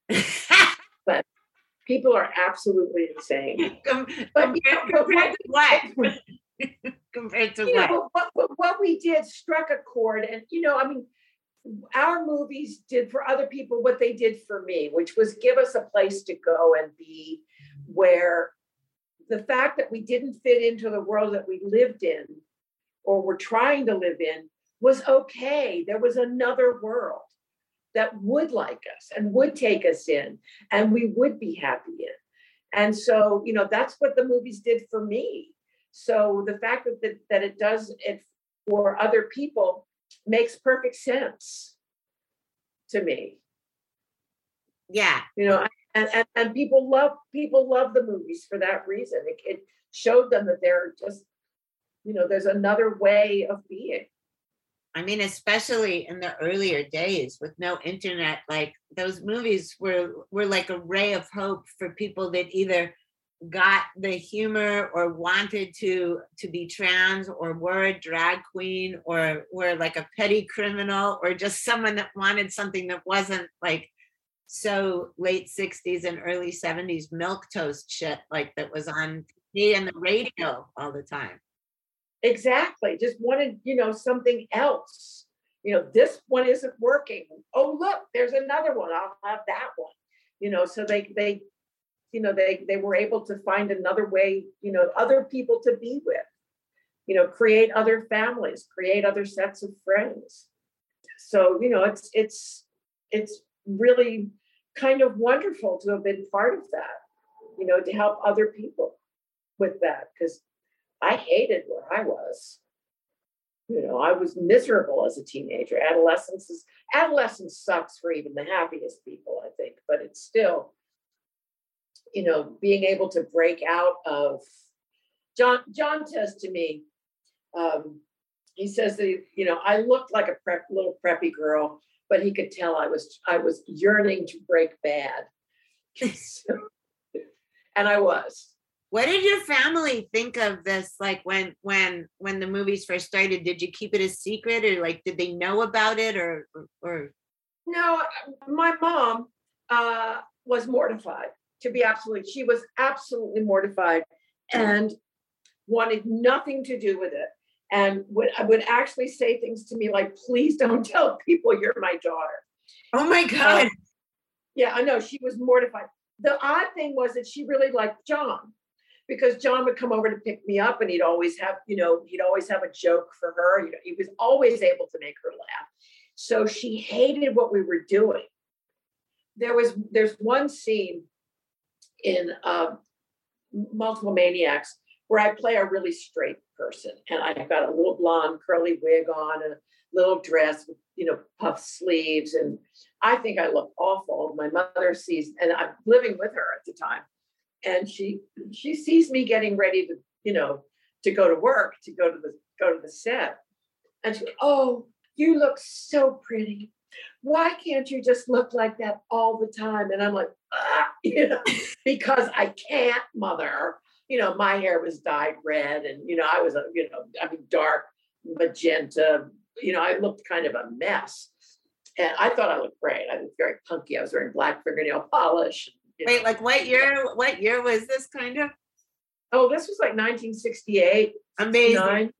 but people are absolutely insane. Com- but, compared, but compared to what? compared to you what? Know, what? What we did struck a chord, and you know, I mean, our movies did for other people what they did for me, which was give us a place to go and be, where the fact that we didn't fit into the world that we lived in or were trying to live in was okay. There was another world that would like us and would take us in, and we would be happy in. And so, you know, that's what the movies did for me. So the fact that, that, that it does it for other people makes perfect sense to me. Yeah. You know, and, and, and people love people love the movies for that reason. It, it showed them that they're just, you know, there's another way of being. I mean, especially in the earlier days with no internet, like those movies were were like a ray of hope for people that either got the humor or wanted to to be trans or were a drag queen or were like a petty criminal or just someone that wanted something that wasn't like so late sixties and early seventies milquetoast shit like that was on T V and the radio all the time. Exactly. Just wanted, you know, something else. You know, this one isn't working. Oh, look, there's another one. I'll have that one. You know, so they they you know, they they were able to find another way, you know, other people to be with, you know, create other families, create other sets of friends. So, you know, it's it's it's really kind of wonderful to have been part of that, you know, to help other people with that, because I hated where I was. You know, I was miserable as a teenager. Adolescence is adolescence sucks for even the happiest people, I think, but it's still, you know, being able to break out of John. John says to me, um, he says that, you know, I looked like a prep, little preppy girl, but he could tell I was I was yearning to break bad. So, and I was. What did your family think of this? Like when when when the movies first started, did you keep it a secret, or like did they know about it, or or, or... No, my mom uh, was mortified. To be absolutely, she was absolutely mortified and wanted nothing to do with it, and would would actually say things to me like, "Please don't tell people you're my daughter." Oh my God! Um, yeah, I know, she was mortified. The odd thing was that she really liked John, because John would come over to pick me up, and he'd always have, you know, he'd always have a joke for her. You know, he was always able to make her laugh. So she hated what we were doing. There was there's one scene in uh, Multiple Maniacs where I play a really straight person, and I've got a little blonde curly wig on and a little dress with, you know, puff sleeves, and I think I look awful. My mother sees, and I'm living with her at the time, and she she sees me getting ready to, you know, to go to work, to go to the go to the set, and she goes, "Oh, you look so pretty. Why can't you just look like that all the time?" And I'm like, ah, you know, because I can't, mother. You know, my hair was dyed red, and, you know, I was, a, you know, I mean, dark magenta. You know, I looked kind of a mess. And I thought I looked great. I was very punky. I was wearing black fingernail polish. Wait, know. Like what year, what year was this kind of? Oh, this was like nineteen sixty-eight. Amazing. sixty-nine.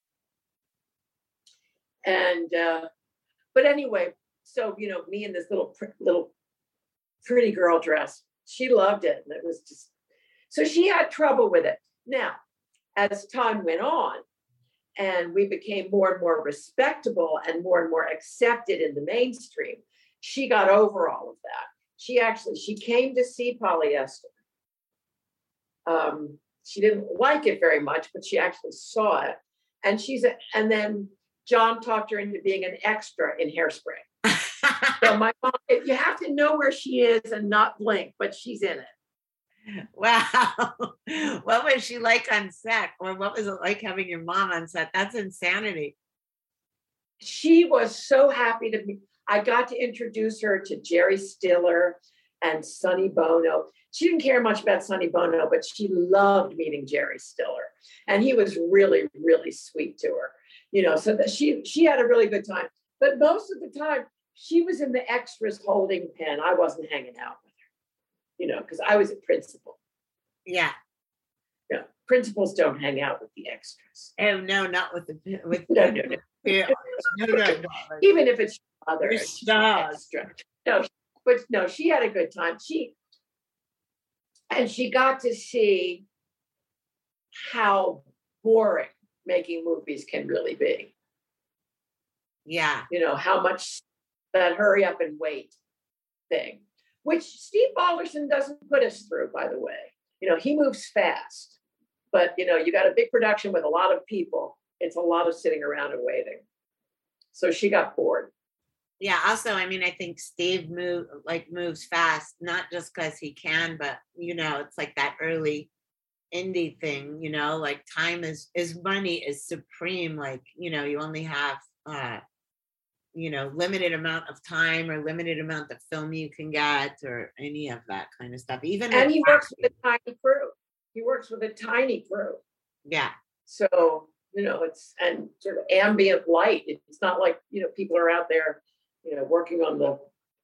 And, uh, but anyway, so, you know, me in this little, little pretty girl dress, she loved it. And it was just, so she had trouble with it. Now, as time went on and we became more and more respectable and more and more accepted in the mainstream, she got over all of that. She actually, she came to see polyester. Um, she didn't like it very much, but she actually saw it. And she's, a, and then John talked her into being an extra in Hairspray. So my mom, you have to know where she is and not blink, but she's in it. Wow. What was she like on set? Or what was it like having your mom on set? That's insanity. She was so happy to be. I got to introduce her to Jerry Stiller and Sonny Bono. She didn't care much about Sonny Bono, but she loved meeting Jerry Stiller. And he was really, really sweet to her. You know, so that she she had a really good time. But most of the time, she was in the extras holding pen. I wasn't hanging out with her, you know, because I was a principal. Yeah. Yeah. Principals don't hang out with the extras. Oh, no, not with the, with no, no, no. Yeah. No, no, no. Even if it's other extra. No, but no, she had a good time. She, and she got to see how boring making movies can really be. Yeah. You know, how much that hurry up and wait thing, which Steve Balderson doesn't put us through, by the way. You know, he moves fast, but, you know, you got a big production with a lot of people. It's a lot of sitting around and waiting. So she got bored. Yeah. Also, I mean, I think Steve move like moves fast, not just because he can, but, you know, it's like that early indie thing, you know, like time is, is money is supreme. Like, you know, you only have, uh, you know, limited amount of time or limited amount of film you can get or any of that kind of stuff. Even and he works with a tiny crew. He works with a tiny crew. Yeah. So, you know, it's and sort of ambient light. It's not like, you know, people are out there, you know, working on the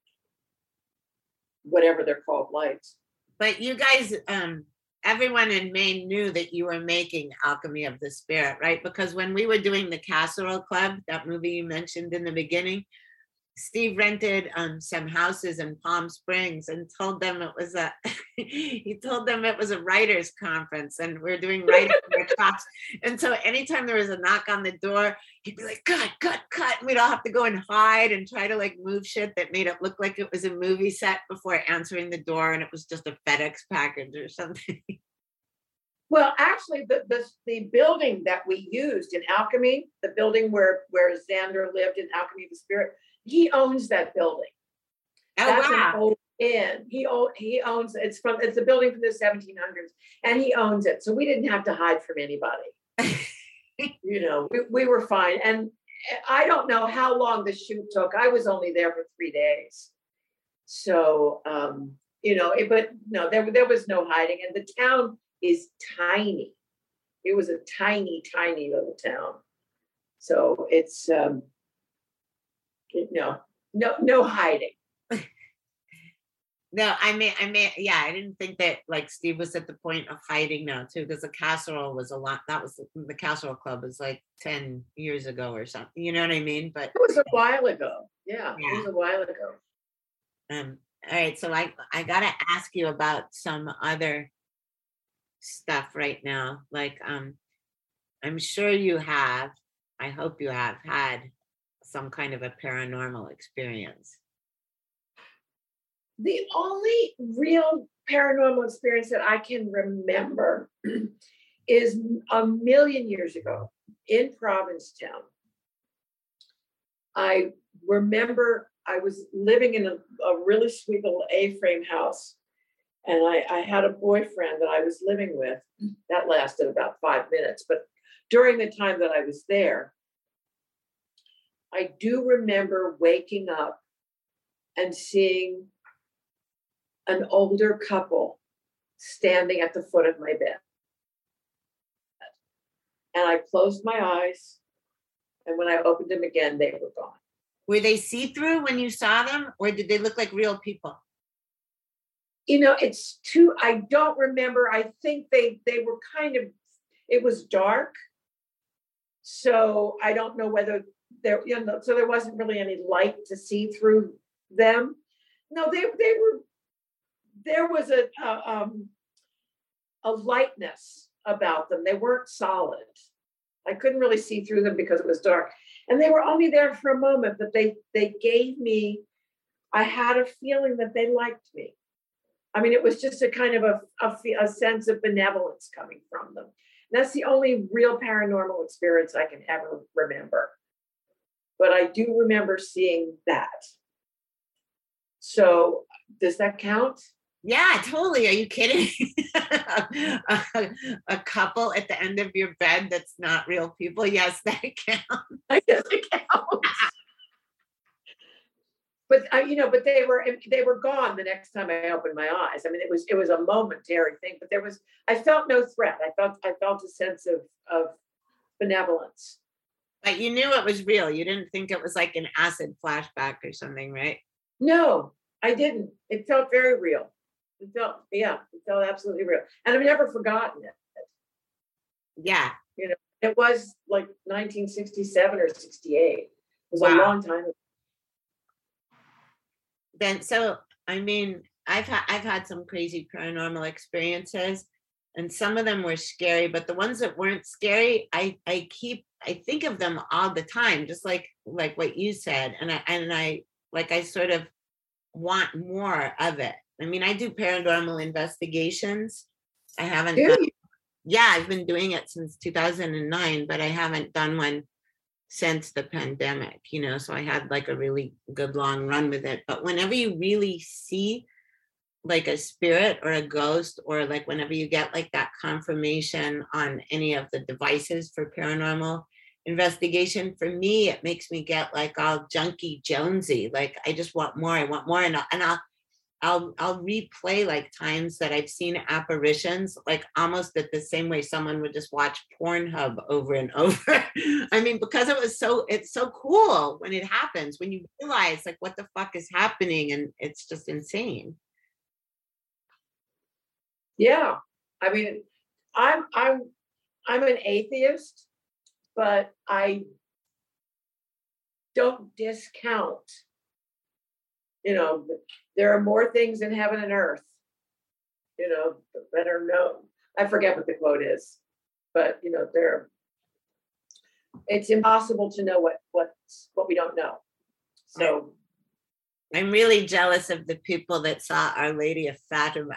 whatever they're called lights. But you guys, um, everyone in Maine knew that you were making Alchemy of the Spirit, right? Because when we were doing the Casserole Club, that movie you mentioned in the beginning, Steve rented um, some houses in Palm Springs and told them it was a, he told them it was a writer's conference and we're doing writing workshops. And so anytime there was a knock on the door, he'd be like, cut, cut, cut. And we'd all have to go and hide and try to like move shit that made it look like it was a movie set before answering the door. And it was just a FedEx package or something. Well, actually, the, the, the building that we used in Alchemy, the building where, where Xander lived in Alchemy of the Spirit, he owns that building. Oh, That's wow. an old inn. He, own, he owns, it's from, it's a building from the seventeen hundreds and he owns it. So we didn't have to hide from anybody. You know, we, we were fine. And I don't know how long the shoot took. I was only there for three days. So, um, you know, it, but no, there, there was no hiding. And the town is tiny. It was a tiny, tiny little town. So it's, um, you know, no, no hiding. No, I mean, I mean, yeah, I didn't think that like Steve was at the point of hiding now too, because the Casserole was a lot. That was the, the Casserole Club was like ten years ago or something. You know what I mean? But it was a while ago. Yeah, yeah. It was a while ago. Um. All right, so I I gotta ask you about some other stuff right now. Like, um, I'm sure you have. I hope you have had some kind of a paranormal experience. The only real paranormal experience that I can remember is a million years ago in Provincetown. I remember I was living in a, a really sweet little A-frame house, and I, I had a boyfriend that I was living with. That lasted about five minutes, but during the time that I was there, I do remember waking up and seeing an older couple standing at the foot of my bed. And I closed my eyes, and when I opened them again, they were gone. Were they see-through when you saw them, or did they look like real people? You know, it's too, I don't remember. I think they they were kind of, it was dark. So I don't know whether there, you know, so there wasn't really any light to see through them. No, they they were, there was a, a, um, a lightness about them. They weren't solid. I couldn't really see through them because it was dark. And they were only there for a moment, but they they gave me, I had a feeling that they liked me. I mean, it was just a kind of a, a, a sense of benevolence coming from them. And that's the only real paranormal experience I can ever remember. but I do remember seeing that. So does that count? Yeah, totally. Are you kidding? a, a couple at the end of your bed that's not real people. Yes, that counts. I guess it counts. But I, you know, but they were they were gone the next time I opened my eyes. I mean, it was it was a momentary thing, but there was I felt no threat. I felt I felt a sense of of benevolence. But you knew it was real. You didn't think it was like an acid flashback or something, right? No, I didn't. It felt very real. It felt, yeah, it felt absolutely real. And I've never forgotten it. Yeah. You know, it was like nineteen sixty-seven or sixty-eight. It was Wow. a long time ago. Then, so, I mean, I've had, I've had some crazy paranormal experiences, and some of them were scary, but the ones that weren't scary, I, I keep, I think of them all the time, just like, like what you said. And I, and I, like, I sort of want more of it. I mean, I do paranormal investigations. I haven't Do done, you? yeah, I've been doing it since two thousand nine, but I haven't done one since the pandemic, you know, so I had like a really good long run with it. But whenever you really see like a spirit or a ghost, or like whenever you get like that confirmation on any of the devices for paranormal investigation, for me, it makes me get like all junky Jonesy. Like I just want more, I want more. And I'll, and I'll, I'll, I'll replay like times that I've seen apparitions, like almost at the same way someone would just watch Pornhub over and over. I mean, because it was so, it's so cool when it happens, when you realize like what the fuck is happening, and it's just insane. Yeah. I mean, I'm, I'm, I'm an atheist, but I don't discount, you know, there are more things in heaven and earth, you know, that are known. I forget what the quote is, but you know, there, it's impossible to know what, what, what we don't know. So I'm really jealous of the people that saw Our Lady of Fatima.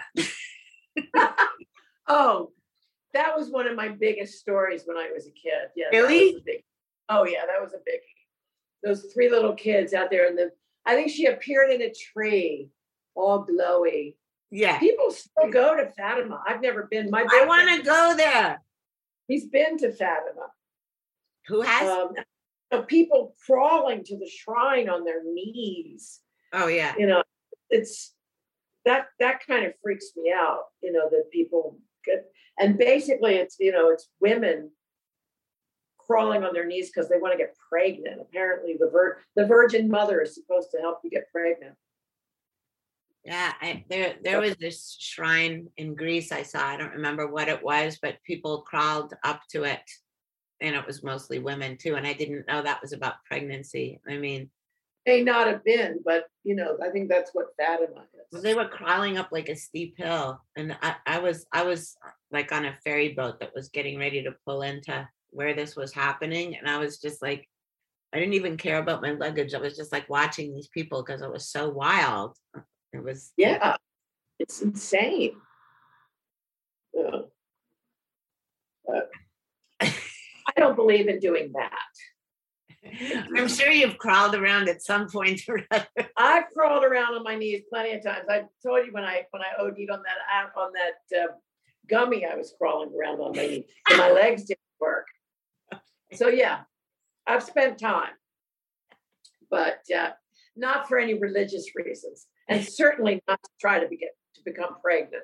Oh, that was one of my biggest stories when I was a kid. Yeah. Really? That was a big, oh yeah, that was a biggie. Those three little kids out there in the, I think she appeared in a tree, all glowy. Yeah. People still go to Fatima. I've never been. My I want to go there. He's been to Fatima. Who has? Um, uh, people crawling to the shrine on their knees. Oh yeah. You know, it's that that kind of freaks me out. You know, that people get, and basically it's, you know, it's women crawling on their knees because they want to get pregnant. Apparently the vir- the Virgin Mother is supposed to help you get pregnant. Yeah, I, there there was this shrine in Greece I saw. I don't remember what it was, but people crawled up to it, and it was mostly women too. And I didn't know that was about pregnancy. I mean, may not have been, but you know, I think that's what Fatima is. They were crawling up like a steep hill, and I, I was I was like on a ferry boat that was getting ready to pull into where this was happening, and I was just like, I didn't even care about my luggage. I was just like watching these people because it was so wild. It was, yeah, it's insane. Yeah. But I don't believe in doing that. I'm sure you've crawled around at some point or other. I've crawled around on my knees plenty of times. I told you when I when I OD'd on that on that uh, gummy, I was crawling around on my knees. And my legs didn't work. So yeah, I've spent time, but uh, not for any religious reasons, and certainly not to try to be, get, to become pregnant.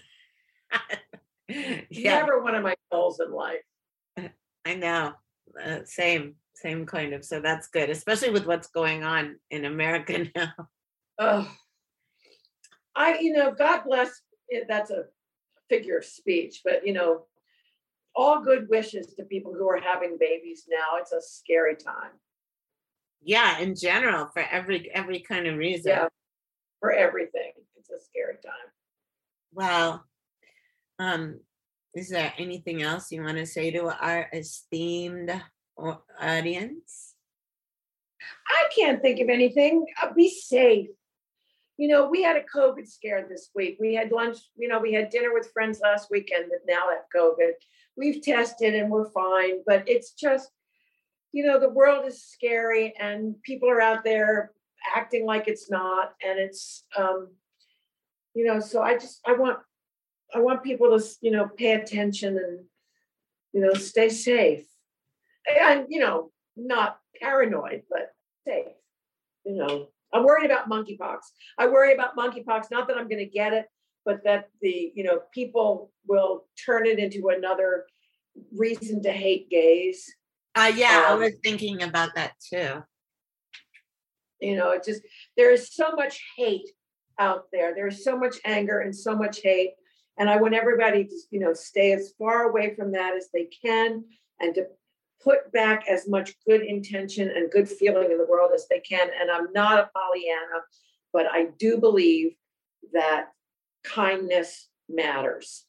Yeah. Never one of my goals in life. I know, uh, same, same kind of. So that's good, especially with what's going on in America now. Oh, I, you know, God bless. That's a figure of speech, but you know, all good wishes to people who are having babies now. It's a scary time. Yeah, in general, for every every kind of reason. Yeah, for everything. It's a scary time. Well, um, is there anything else you want to say to our esteemed audience? I can't think of anything. Uh, be safe. You know, we had a COVID scare this week. We had lunch, you know, we had dinner with friends last weekend that now have COVID. We've tested and we're fine, but it's just, you know, the world is scary and people are out there acting like it's not. And it's, um, you know, so I just, I want, I want people to, you know, pay attention and, you know, stay safe. And, you know, not paranoid, but safe. You know, I'm worried about monkeypox. I worry about monkeypox, not that I'm going to get it, but that the, you know, people will turn it into another reason to hate gays. Uh, yeah, um, I was thinking about that too. You know, it just, there is so much hate out there. There's so much anger and so much hate. And I want everybody to, you know, stay as far away from that as they can and to put back as much good intention and good feeling in the world as they can. And I'm not a Pollyanna, but I do believe that kindness matters.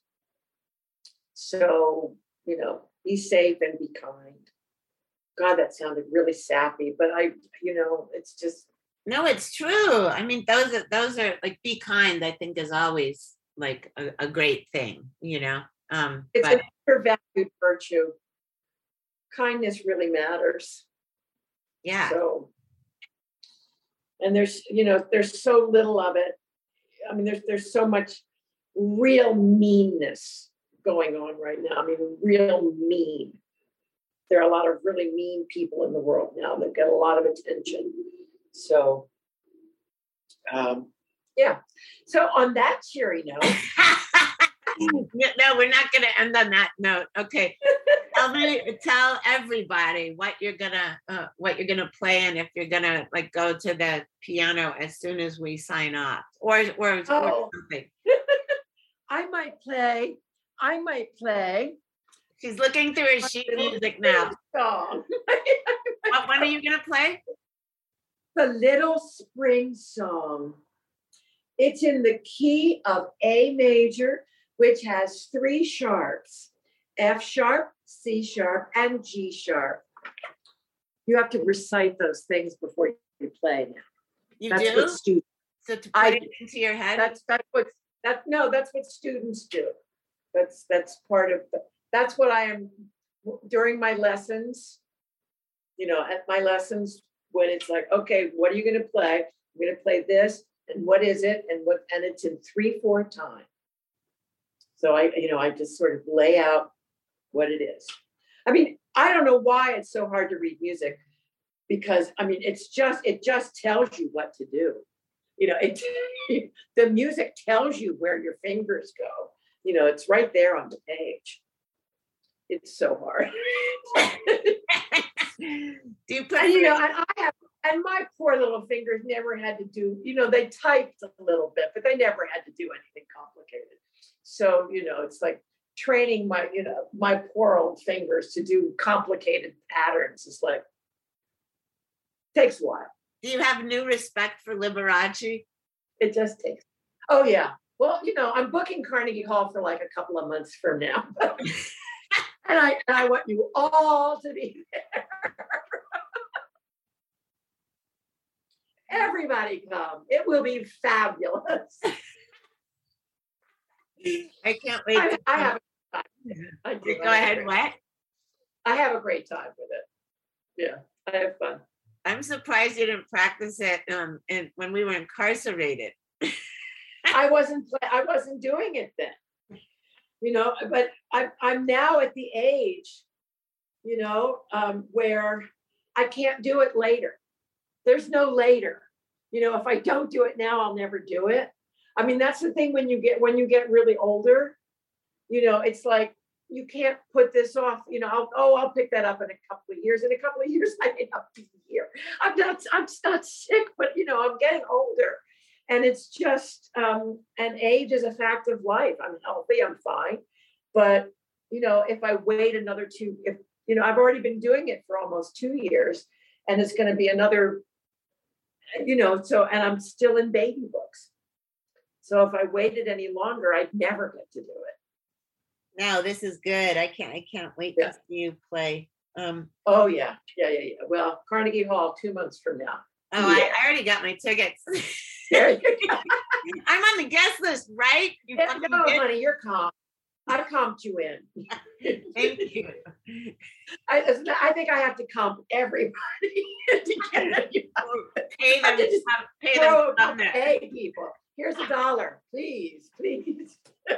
So, you know, be safe and be kind. God, that sounded really sappy, but I, you know, it's just. No, it's true. I mean, those are, those are like, be kind, I think is always like a, a great thing, you know? Um, it's but, a undervalued virtue. Kindness really matters. Yeah. So, and there's, you know, there's so little of it. I mean, there's, there's so much real meanness going on right now. I mean, real mean. There are a lot of really mean people in the world now that get a lot of attention. So, um, yeah. So on that cheery note. No, we're not going to end on that note. Okay. Tell me, tell everybody what you're gonna, uh, what you're gonna play, and if you're gonna like go to the piano as soon as we sign off, or or, oh. or something. I might play. I might play. She's looking through her sheet music now. Song. What one are you gonna play? The Little Spring Song. It's in the key of A major, which has three sharps: F sharp, C sharp, and G sharp. You have to recite those things before you play now. You that's do? What students, so to put I, it into your head? That's that's what that no, that's what students do. That's that's part of the, that's what I am during my lessons, you know, at my lessons, when it's like, okay, what are you gonna play? I'm gonna play this, and what is it? And what and it's in three, four time. So I, you know, I just sort of lay out what it is. I mean, I don't know why it's so hard to read music, because I mean, it's just, it just tells you what to do. You know, it, the music tells you where your fingers go. You know, it's right there on the page. It's so hard. Do you put, and, you know, and I have, and my poor little fingers never had to do, you know, they typed a little bit, but they never had to do anything complicated. So, you know, it's like training my, you know, my poor old fingers to do complicated patterns is like, takes a while. Do you have new respect for Liberace? It just takes. Oh, yeah. Well, you know, I'm booking Carnegie Hall for like a couple of months from now. and I and I want you all to be there. Everybody come. It will be fabulous. I can't wait. I, to I have a great time. I do. Go ahead, what? I have a great time with it. Yeah, I have fun. I'm surprised you didn't practice it um, in, when we were incarcerated. I wasn't. I wasn't doing it then. You know, but I, I'm now at the age, you know, um, where I can't do it later. There's no later. You know, if I don't do it now, I'll never do it. I mean, that's the thing when you get when you get really older, you know, it's like you can't put this off. You know, I'll, oh, I'll pick that up in a couple of years. In a couple of years, I may not be here. I'm not. I'm not sick, but you know, I'm getting older, and it's just um, and age is a fact of life. I'm healthy. I'm fine, but you know, if I wait another two, if you know, I've already been doing it for almost two years, and it's going to be another. You know, so and I'm still in baby books. So if I waited any longer, I'd never get to do it. No, this is good. I can't. I can't wait yeah. to see you play. Um, oh yeah, yeah, yeah, yeah. Well, Carnegie Hall two months from now. Oh, yeah. I, I already got my tickets. There you go. I'm on the guest list, right? You yeah, no, honey, you're calm. I comped you in. Thank you. I, I think I have to comp everybody to get you. Pay them. Just Pay throw them. them pay people. Here's a dollar, please, please.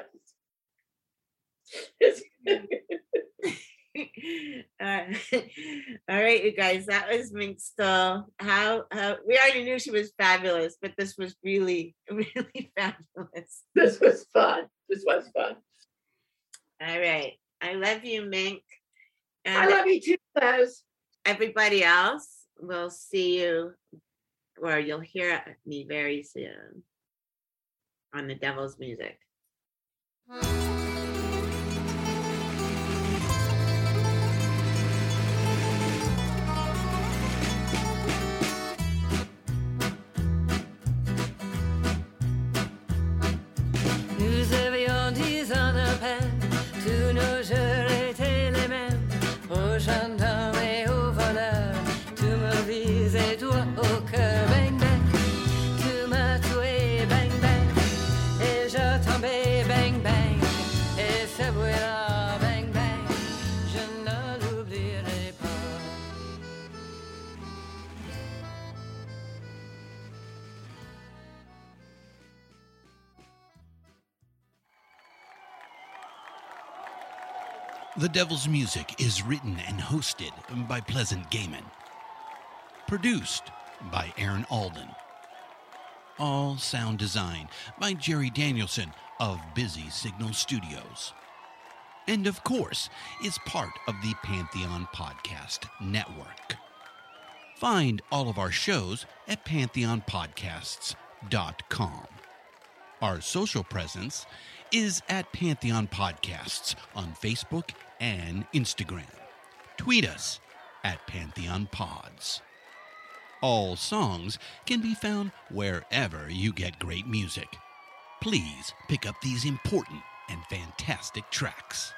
uh, all right, you guys. That was Mink Stole. How how we already knew she was fabulous, but this was really really fabulous. This was fun. This was fun. All right. I love you, Mink. And I love you too, Liz. Everybody else, we'll see you, or you'll hear me very soon on the Devil's Music. Nous avions dix ans à peine, tous nos jours étaient les mêmes. Aux gendarmes et aux voleurs, tu me visais toi au cœur, bang bang. Tu m'as tué, bang bang, et je tombais, bang bang. Et ce bruit-là, bang bang, je ne l'oublierai pas. The Devil's Music is written and hosted by Pleasant Gaiman. Produced by Aaron Alden. All sound design by Jerry Danielson of Busy Signal Studios. And of course, is part of the Pantheon Podcast Network. Find all of our shows at pantheon podcasts dot com. Our social presence is at Pantheon Podcasts on Facebook and Instagram. Tweet us at Pantheon Pods. All songs can be found wherever you get great music. Please pick up these important and fantastic tracks.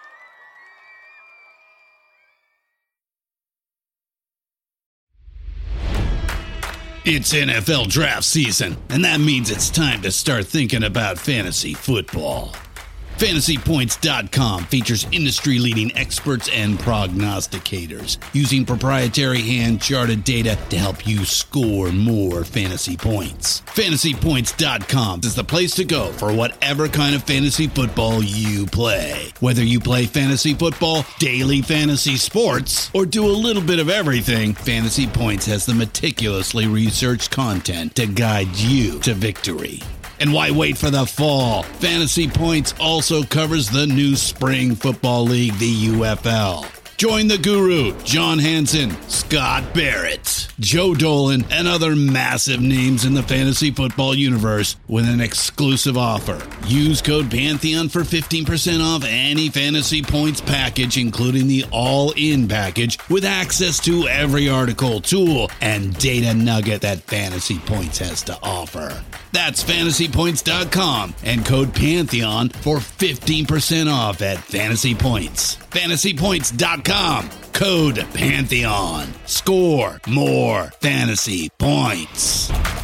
It's N F L draft season, and that means it's time to start thinking about fantasy football. Fantasy Points dot com features industry-leading experts and prognosticators using proprietary hand-charted data to help you score more fantasy points. Fantasy Points dot com is the place to go for whatever kind of fantasy football you play. Whether you play fantasy football, daily fantasy sports, or do a little bit of everything, Fantasy Points has the meticulously researched content to guide you to victory. And why wait for the fall? Fantasy Points also covers the new spring football league, the U F L. Join the guru, John Hansen, Scott Barrett, Joe Dolan, and other massive names in the fantasy football universe with an exclusive offer. Use code Pantheon for fifteen percent off any Fantasy Points package, including the all-in package, with access to every article, tool, and data nugget that Fantasy Points has to offer. That's Fantasy Points dot com and code Pantheon for fifteen percent off at Fantasy Points. Fantasy Points dot com, code Pantheon. Score more fantasy points.